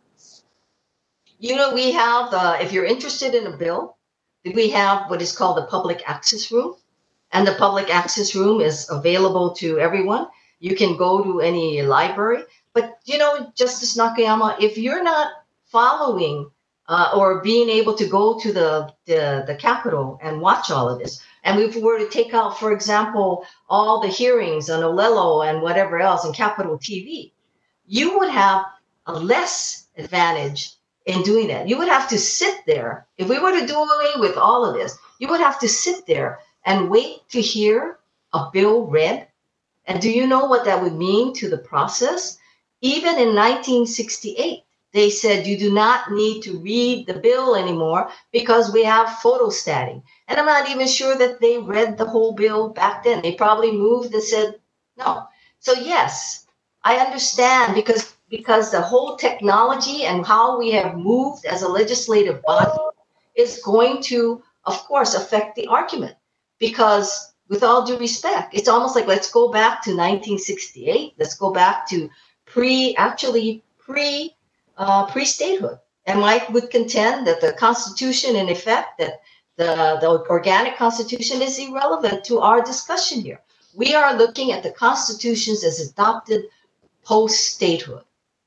We have, if you're interested in a bill, we have what is called the public access room. And the public access room is available to everyone. You can go to any library. But, Justice Nakayama, if you're not following or being able to go to the Capitol and watch all of this, and if we were to take out, for example, all the hearings on Olelo and whatever else in Capitol TV, you would have a less advantage in doing that. You would have to sit there. If we were to do away with all of this, you would have to sit there and wait to hear a bill read. And do you know what that would mean to the process? Even in 1968, they said you do not need to read the bill anymore because we have photostatting. And I'm not even sure that they read the whole bill back then. They probably moved and said no. So yes, I understand because the whole technology and how we have moved as a legislative body is going to, of course, affect the argument. Because with all due respect, it's almost like, let's go back to 1968. Let's go back to pre-statehood. And Mike would contend that the Constitution, in effect, that the organic Constitution is irrelevant to our discussion here. We are looking at the constitutions as adopted post-statehood.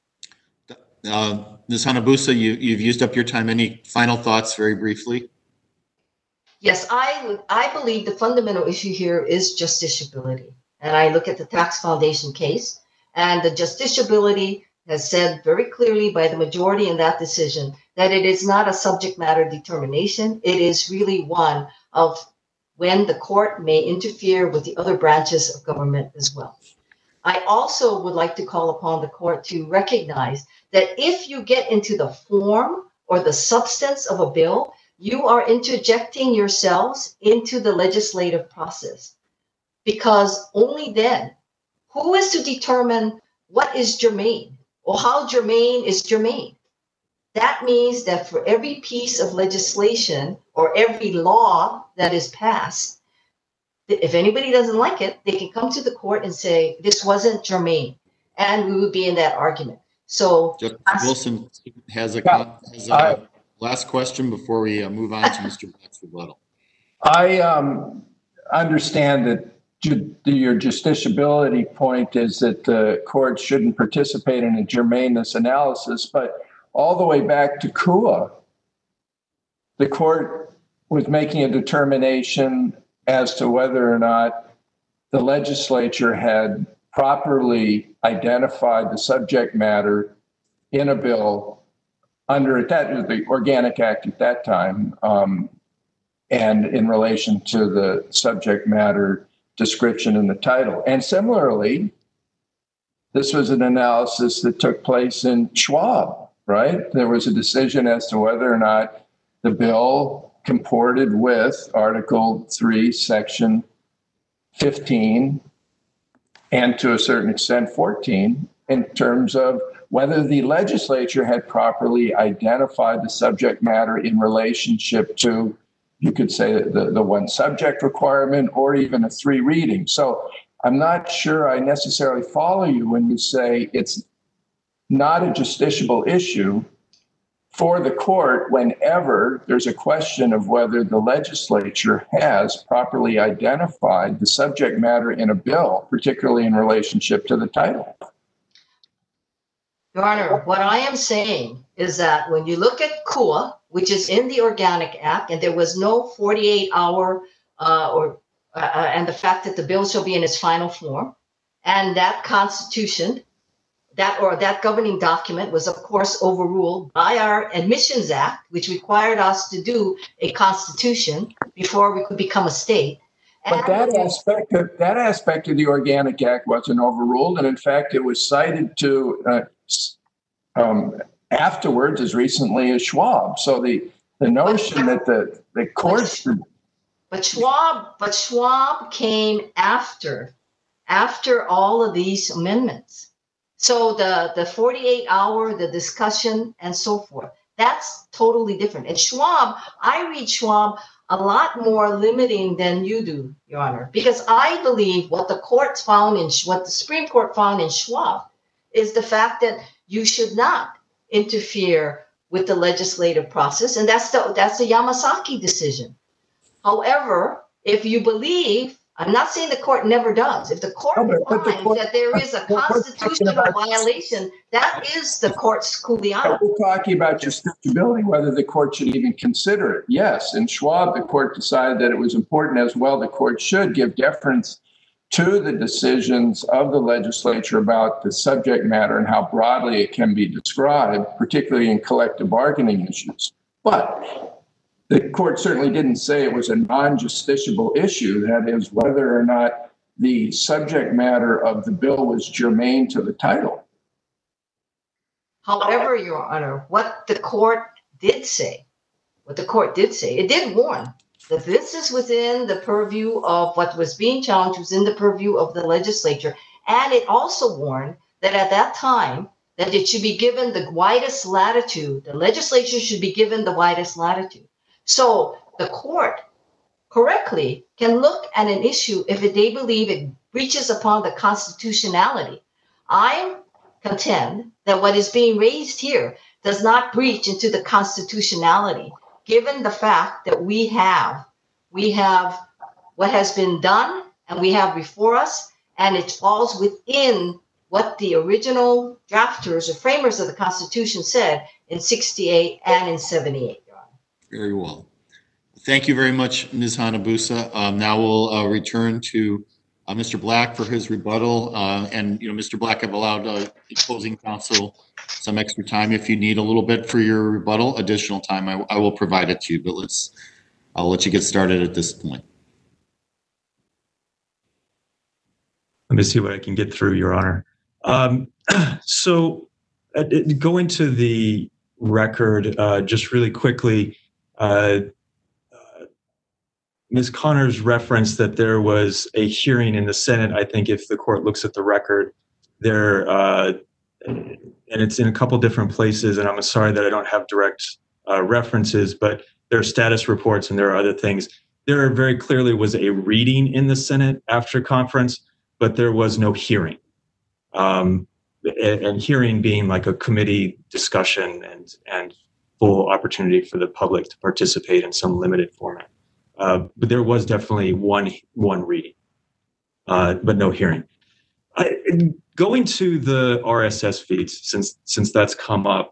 Ms. Hanabusa, you've used up your time. Any final thoughts very briefly? Yes, I believe the fundamental issue here is justiciability. And I look at the Tax Foundation case, and the justiciability has said very clearly by the majority in that decision that it is not a subject matter determination. It is really one of when the court may interfere with the other branches of government as well. I also would like to call upon the court to recognize that if you get into the form or the substance of a bill, you are interjecting yourselves into the legislative process. Because only then, who is to determine what is germane or how germane is germane? That means that for every piece of legislation or every law that is passed, if anybody doesn't like it, they can come to the court and say, this wasn't germane. And we would be in that argument. So Justice Wilson has a last question before we move on to Mr. Black's rebuttal. I understand that your justiciability point is that the court shouldn't participate in a germaneness analysis, but all the way back to Kua, the court was making a determination as to whether or not the legislature had properly identified the subject matter in a bill under the Organic Act at that time, and in relation to the subject matter description in the title. And similarly, this was an analysis that took place in Schwab, right? There was a decision as to whether or not the bill comported with Article 3, Section 15, and to a certain extent 14, in terms of whether the legislature had properly identified the subject matter in relationship to, you could say, the one subject requirement or even a 3 reading. So I'm not sure I necessarily follow you when you say it's not a justiciable issue for the court whenever there's a question of whether the legislature has properly identified the subject matter in a bill, particularly in relationship to the title. Your Honor, what I am saying is that when you look at KUA, which is in the Organic Act, and there was no 48-hour and the fact that the bill shall be in its final form, and that constitution, that governing document was, of course, overruled by our Admissions Act, which required us to do a constitution before we could become a state. But that aspect of the Organic Act wasn't overruled, and in fact, it was cited to afterwards as recently as Schwab. So the notion that the courts. But Schwab came after all of these amendments. So the 48-hour, the discussion, and so forth, that's totally different. And Schwab, I read Schwab a lot more limiting than you do, Your Honor, because I believe what the courts found what the Supreme Court found in Schwab is the fact that you should not interfere with the legislative process, and that's the Yamasaki decision. However, if you believe, I'm not saying the court never does. If the court finds that there is a constitutional violation, that is the court's kuleana. We're talking about justiciability, whether the court should even consider it. Yes, in Schwab, the court decided that it was important as well. The court should give deference to the decisions of the legislature about the subject matter and how broadly it can be described, particularly in collective bargaining issues. But the court certainly didn't say it was a non-justiciable issue, that is, whether or not the subject matter of the bill was germane to the title. However, Your Honor, what the court did say, it did warn that this is within the purview of what was being challenged, was in the purview of the legislature. And it also warned that at that time, that it should be given the widest latitude. The legislature should be given the widest latitude. So the court correctly can look at an issue if they believe it breaches upon the constitutionality. I contend that what is being raised here does not breach into the constitutionality, given the fact that we have what has been done and we have before us, and it falls within what the original drafters or framers of the Constitution said in 68 and in 78. Very well. Thank you very much, Ms. Hanabusa. Now we'll return to Mr. Black for his rebuttal. And, Mr. Black, I've allowed the opposing counsel some extra time. If you need a little bit for your rebuttal, additional time, I will provide it to you. But I'll let you get started at this point. Let me see what I can get through, Your Honor. So going to the record, just really quickly, Ms. Connors referenced that there was a hearing in the Senate. I think if the court looks at the record there, and it's in a couple different places, and I'm sorry that I don't have direct references, but there are status reports and there are other things. There very clearly was a reading in the Senate after conference, but there was no hearing. And hearing being like a committee discussion and full opportunity for the public to participate in some limited format. But there was definitely one reading, but no hearing. Going to the RSS feeds, since that's come up,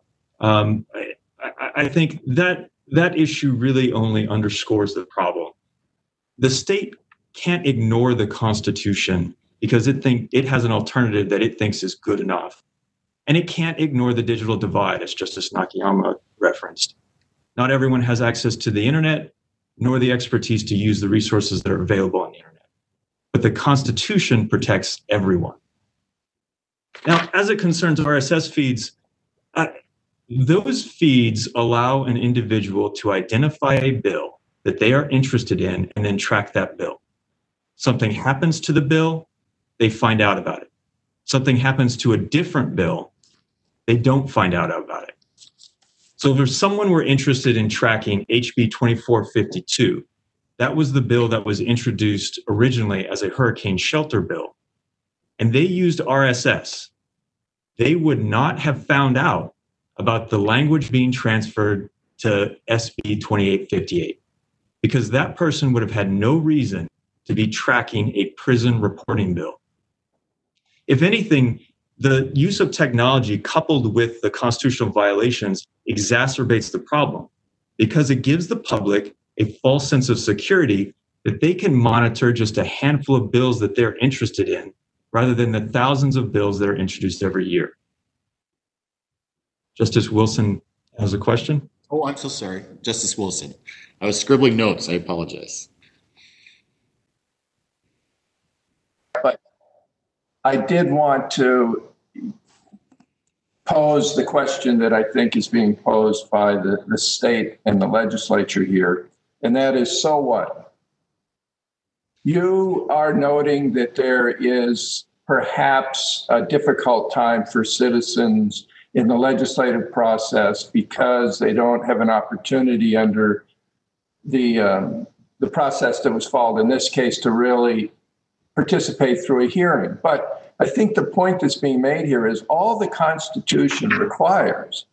I think that issue really only underscores the problem. The state can't ignore the Constitution because it has an alternative that it thinks is good enough. And it can't ignore the digital divide, as Justice Nakayama referenced. Not everyone has access to the internet, nor the expertise to use the resources that are available on the internet. But the Constitution protects everyone. Now, as it concerns RSS feeds, those feeds allow an individual to identify a bill that they are interested in and then track that bill. Something happens to the bill, they find out about it. Something happens to a different bill, they don't find out about it. So if someone were interested in tracking HB 2452, that was the bill that was introduced originally as a hurricane shelter bill, and they used RSS, they would not have found out about the language being transferred to SB 2858, because that person would have had no reason to be tracking a prison reporting bill. If anything, the use of technology coupled with the constitutional violations exacerbates the problem, because it gives the public a false sense of security that they can monitor just a handful of bills that they're interested in, rather than the thousands of bills that are introduced every year. Justice Wilson has a question. Oh, I'm so sorry, Justice Wilson. I was scribbling notes. I apologize. But I did want to pose the question that I think is being posed by the state and the legislature here, and that is, so what? You are noting that there is perhaps a difficult time for citizens in the legislative process because they don't have an opportunity under the process that was followed in this case to really participate through a hearing. But I think the point that's being made here is all the Constitution requires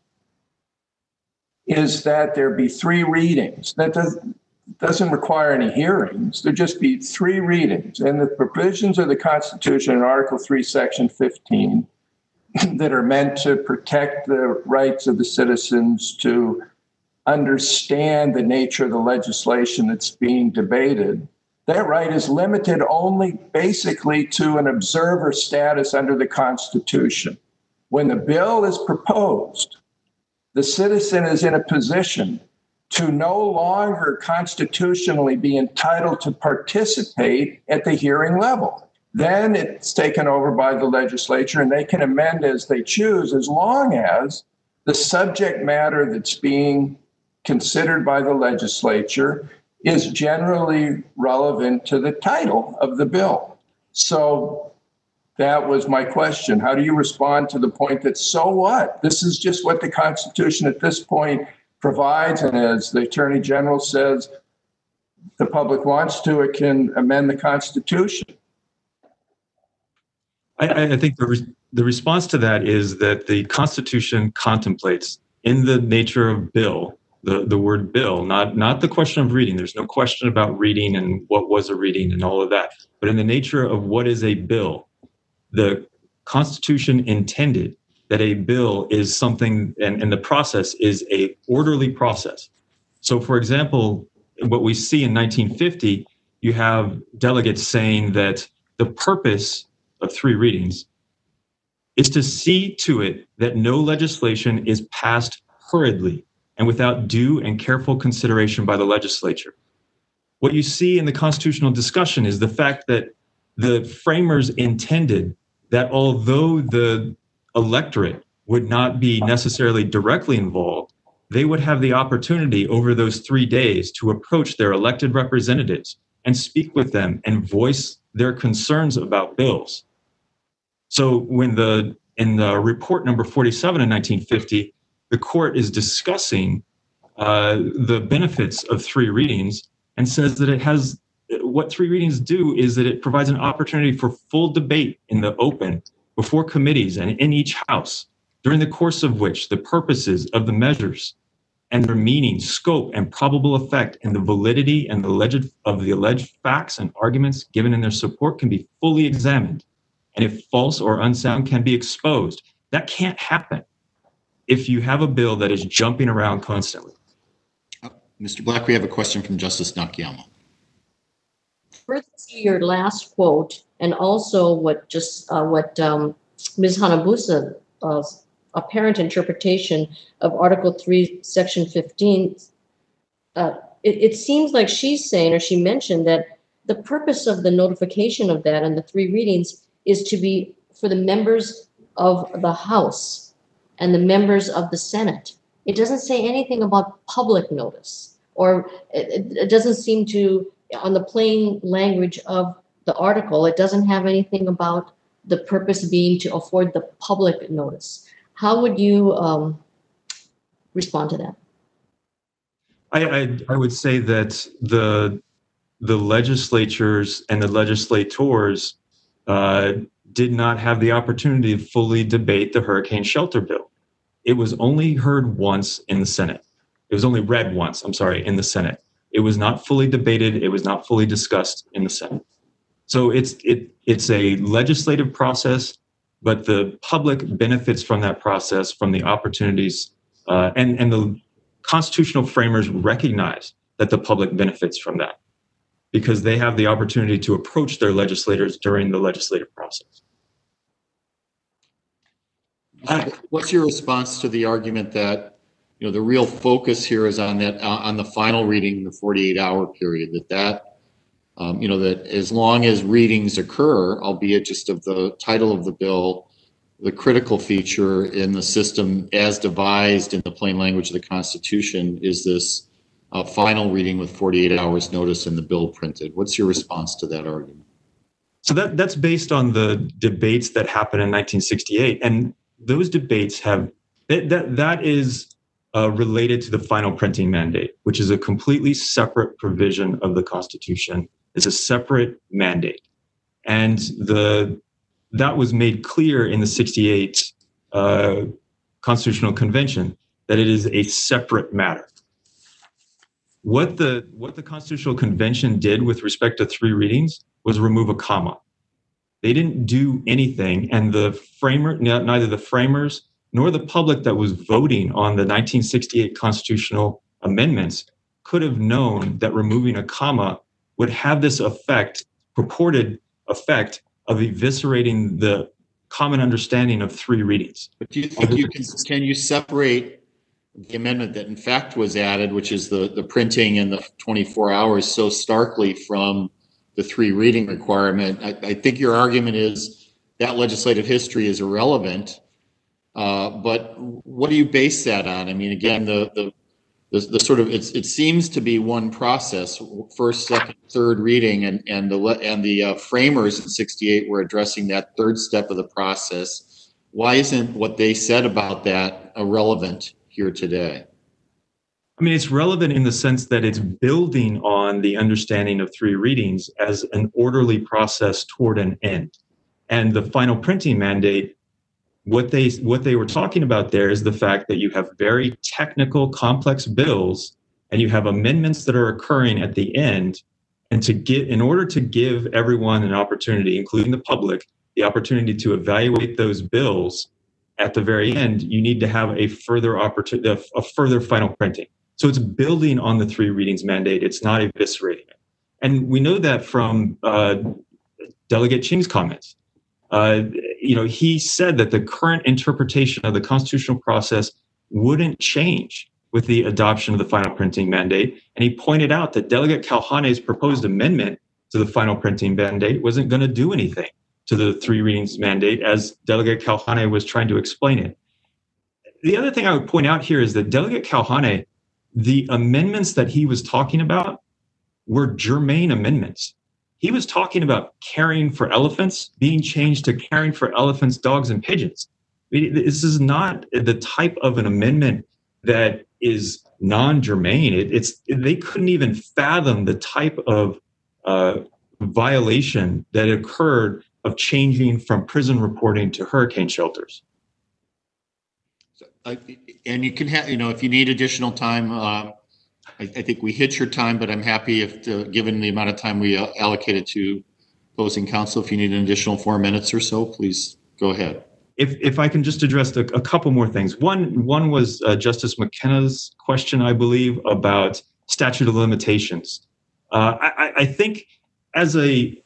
is that there be 3 readings. That doesn't require any hearings. There just be 3 readings. And the provisions of the Constitution in Article 3, Section 15 that are meant to protect the rights of the citizens to understand the nature of the legislation that's being debated, that right is limited only basically to an observer status under the Constitution. When the bill is proposed, the citizen is in a position to no longer constitutionally be entitled to participate at the hearing level. Then it's taken over by the legislature, and they can amend as they choose, as long as the subject matter that's being considered by the legislature is generally relevant to the title of the bill. So that was my question. How do you respond to the point that, so what? This is just what the Constitution at this point provides, and as the Attorney General says, the public wants to, it can amend the Constitution. I think the response to that is that the Constitution contemplates, in the nature of bill, the word bill, not the question of reading. There's no question about reading and what was a reading and all of that. But in the nature of what is a bill, the Constitution intended that a bill is something, and the process is a orderly process. So, for example, what we see in 1950, you have delegates saying that the purpose of 3 readings is to see to it that no legislation is passed hurriedly and without due and careful consideration by the legislature. What you see in the constitutional discussion is the fact that the framers intended that although the electorate would not be necessarily directly involved, they would have the opportunity over those 3 days to approach their elected representatives and speak with them and voice their concerns about bills. So when in the report number 47 in 1950, the court is discussing the benefits of 3 readings and says that it has, what 3 readings do is that it provides an opportunity for full debate in the open before committees and in each house, during the course of which the purposes of the measures and their meaning, scope, and probable effect and the validity and the alleged facts and arguments given in their support can be fully examined. And if false or unsound can be exposed. That can't happen if you have a bill that is jumping around constantly. Mr. Black, we have a question from Justice Nakayama. Further to your last quote, and also what Ms. Hanabusa's apparent interpretation of Article 3, Section 15, it seems like she's saying, or she mentioned, that the purpose of the notification of that and the 3 readings is to be for the members of the House and the members of the Senate. It doesn't say anything about public notice, or it doesn't seem to, on the plain language of the article, it doesn't have anything about the purpose being to afford the public notice. How would you respond to that? I would say that the legislatures and the legislators did not have the opportunity to fully debate the hurricane shelter bill. It was only heard once in the Senate. It was only read once, in the Senate. It was not fully debated. It was not fully discussed in the Senate. So it's a legislative process, but the public benefits from that process, from the opportunities, and the constitutional framers recognize that the public benefits from that because they have the opportunity to approach their legislators during the legislative process. What's your response to the argument that the real focus here is on that on the final reading, the 48-hour period, that as long as readings occur, albeit just of the title of the bill, the critical feature in the system as devised in the plain language of the Constitution is this final reading with 48 hours notice and the bill printed. What's your response to that argument? So that's based on the debates that happened in 1968. And those debates that is related to the final printing mandate, which is a completely separate provision of the Constitution. It's a separate mandate. And that was made clear in the 68 Constitutional Convention that it is a separate matter. What the Constitutional Convention did with respect to 3 readings was remove a comma. They didn't do anything, and neither the framers nor the public that was voting on the 1968 constitutional amendments could have known that removing a comma would have this purported effect of eviscerating the common understanding of 3 readings. But do you think can you separate the amendment that in fact was added, which is the printing and the 24 hours, so starkly from the 3 reading requirement? I think your argument is that legislative history is irrelevant. But what do you base that on? I mean, again, the sort of it seems to be one process: first, second, third reading, and the framers in '68 were addressing that third step of the process. Why isn't what they said about that irrelevant here today? I mean, it's relevant in the sense that it's building on the understanding of 3 readings as an orderly process toward an end, and the final printing mandate. What they were talking about there is the fact that you have very technical, complex bills, and you have amendments that are occurring at the end. And in order to give everyone an opportunity, including the public, the opportunity to evaluate those bills at the very end, you need to have a further final printing. So it's building on the 3 readings mandate. It's not eviscerating it. And we know that from Delegate Ching's comments. He said that the current interpretation of the constitutional process wouldn't change with the adoption of the final printing mandate. And he pointed out that Delegate Kalhane's proposed amendment to the final printing mandate wasn't going to do anything to the 3 readings mandate as Delegate Kalhane was trying to explain it. The other thing I would point out here is that Delegate Kalhane, the amendments that he was talking about were germane amendments. He was talking about caring for elephants being changed to caring for elephants, dogs, and pigeons. I mean, this is not the type of an amendment that is non-germane. They couldn't even fathom the type of violation that occurred of changing from prison reporting to hurricane shelters. And you can have, if you need additional time, I think we hit your time, but I'm happy given the amount of time we allocated to opposing counsel, if you need an additional 4 minutes or so, please go ahead. If I can just address a couple more things. One was Justice McKenna's question, I believe, about statute of limitations. I think as a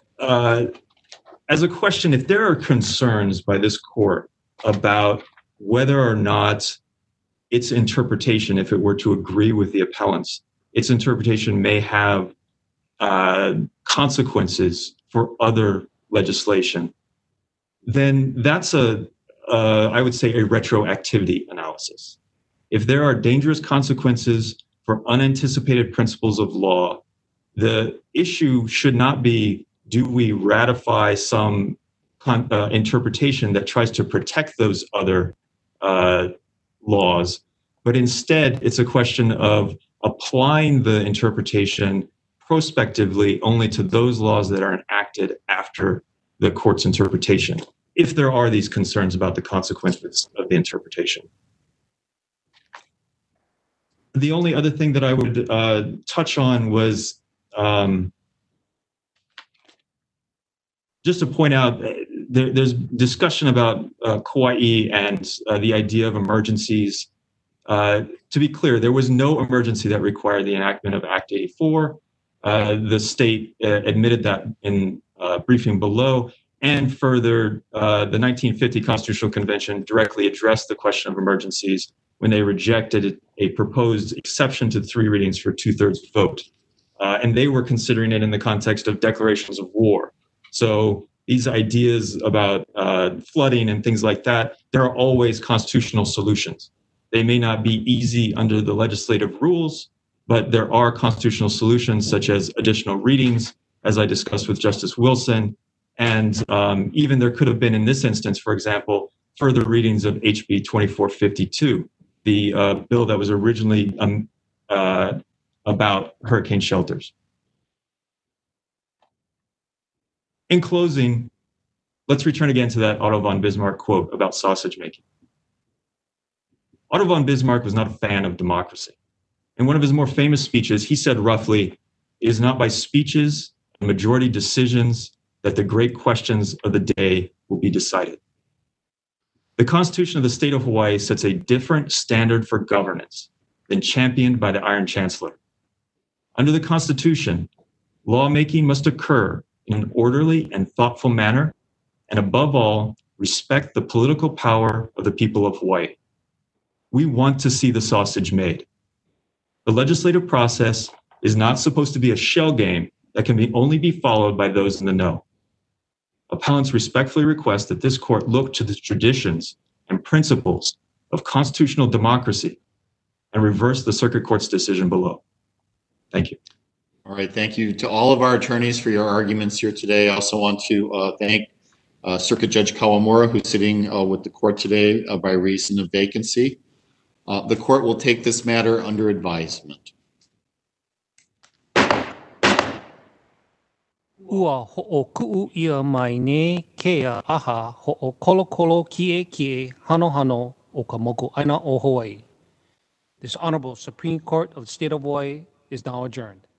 question, if there are concerns by this court about whether or not its interpretation, if it were to agree with the appellants, its interpretation may have consequences for other legislation, then that's I would say, a retroactivity analysis. If there are dangerous consequences for unanticipated principles of law, the issue should not be, do we ratify some interpretation that tries to protect those other laws, but instead it's a question of applying the interpretation prospectively only to those laws that are enacted after the court's interpretation, if there are these concerns about the consequences of the interpretation. The only other thing that I would touch on was just to point out, there's discussion about Kauai and the idea of emergencies. To be clear, there was no emergency that required the enactment of Act 84. The state admitted that in briefing below. And further, the 1950 Constitutional Convention directly addressed the question of emergencies when they rejected a proposed exception to 3 readings for 2/3 vote. And they were considering it in the context of declarations of war. So these ideas about flooding and things like that, there are always constitutional solutions. They may not be easy under the legislative rules, but there are constitutional solutions such as additional readings, as I discussed with Justice Wilson. And even there could have been in this instance, for example, further readings of HB 2452, the bill that was originally about hurricane shelters. In closing, let's return again to that Otto von Bismarck quote about sausage making. Otto von Bismarck was not a fan of democracy. In one of his more famous speeches, he said roughly, "It is not by speeches and majority decisions that the great questions of the day will be decided." The Constitution of the State of Hawaii sets a different standard for governance than championed by the Iron Chancellor. Under the Constitution, lawmaking must occur in an orderly and thoughtful manner, and above all, respect the political power of the people of Hawaii. We want to see the sausage made. The legislative process is not supposed to be a shell game that can only be followed by those in the know. Appellants respectfully request that this court look to the traditions and principles of constitutional democracy and reverse the circuit court's decision below. Thank you. All right, thank you to all of our attorneys for your arguments here today. I also want to thank Circuit Judge Kawamura, who's sitting with the court today by reason of vacancy. The court will take this matter under advisement. Ua ho'oku'u ia mai ne kea aha ho'okolokolo kie hano o ka moku aina o Hawaii. This Honorable Supreme Court of the State of Hawaii is now adjourned.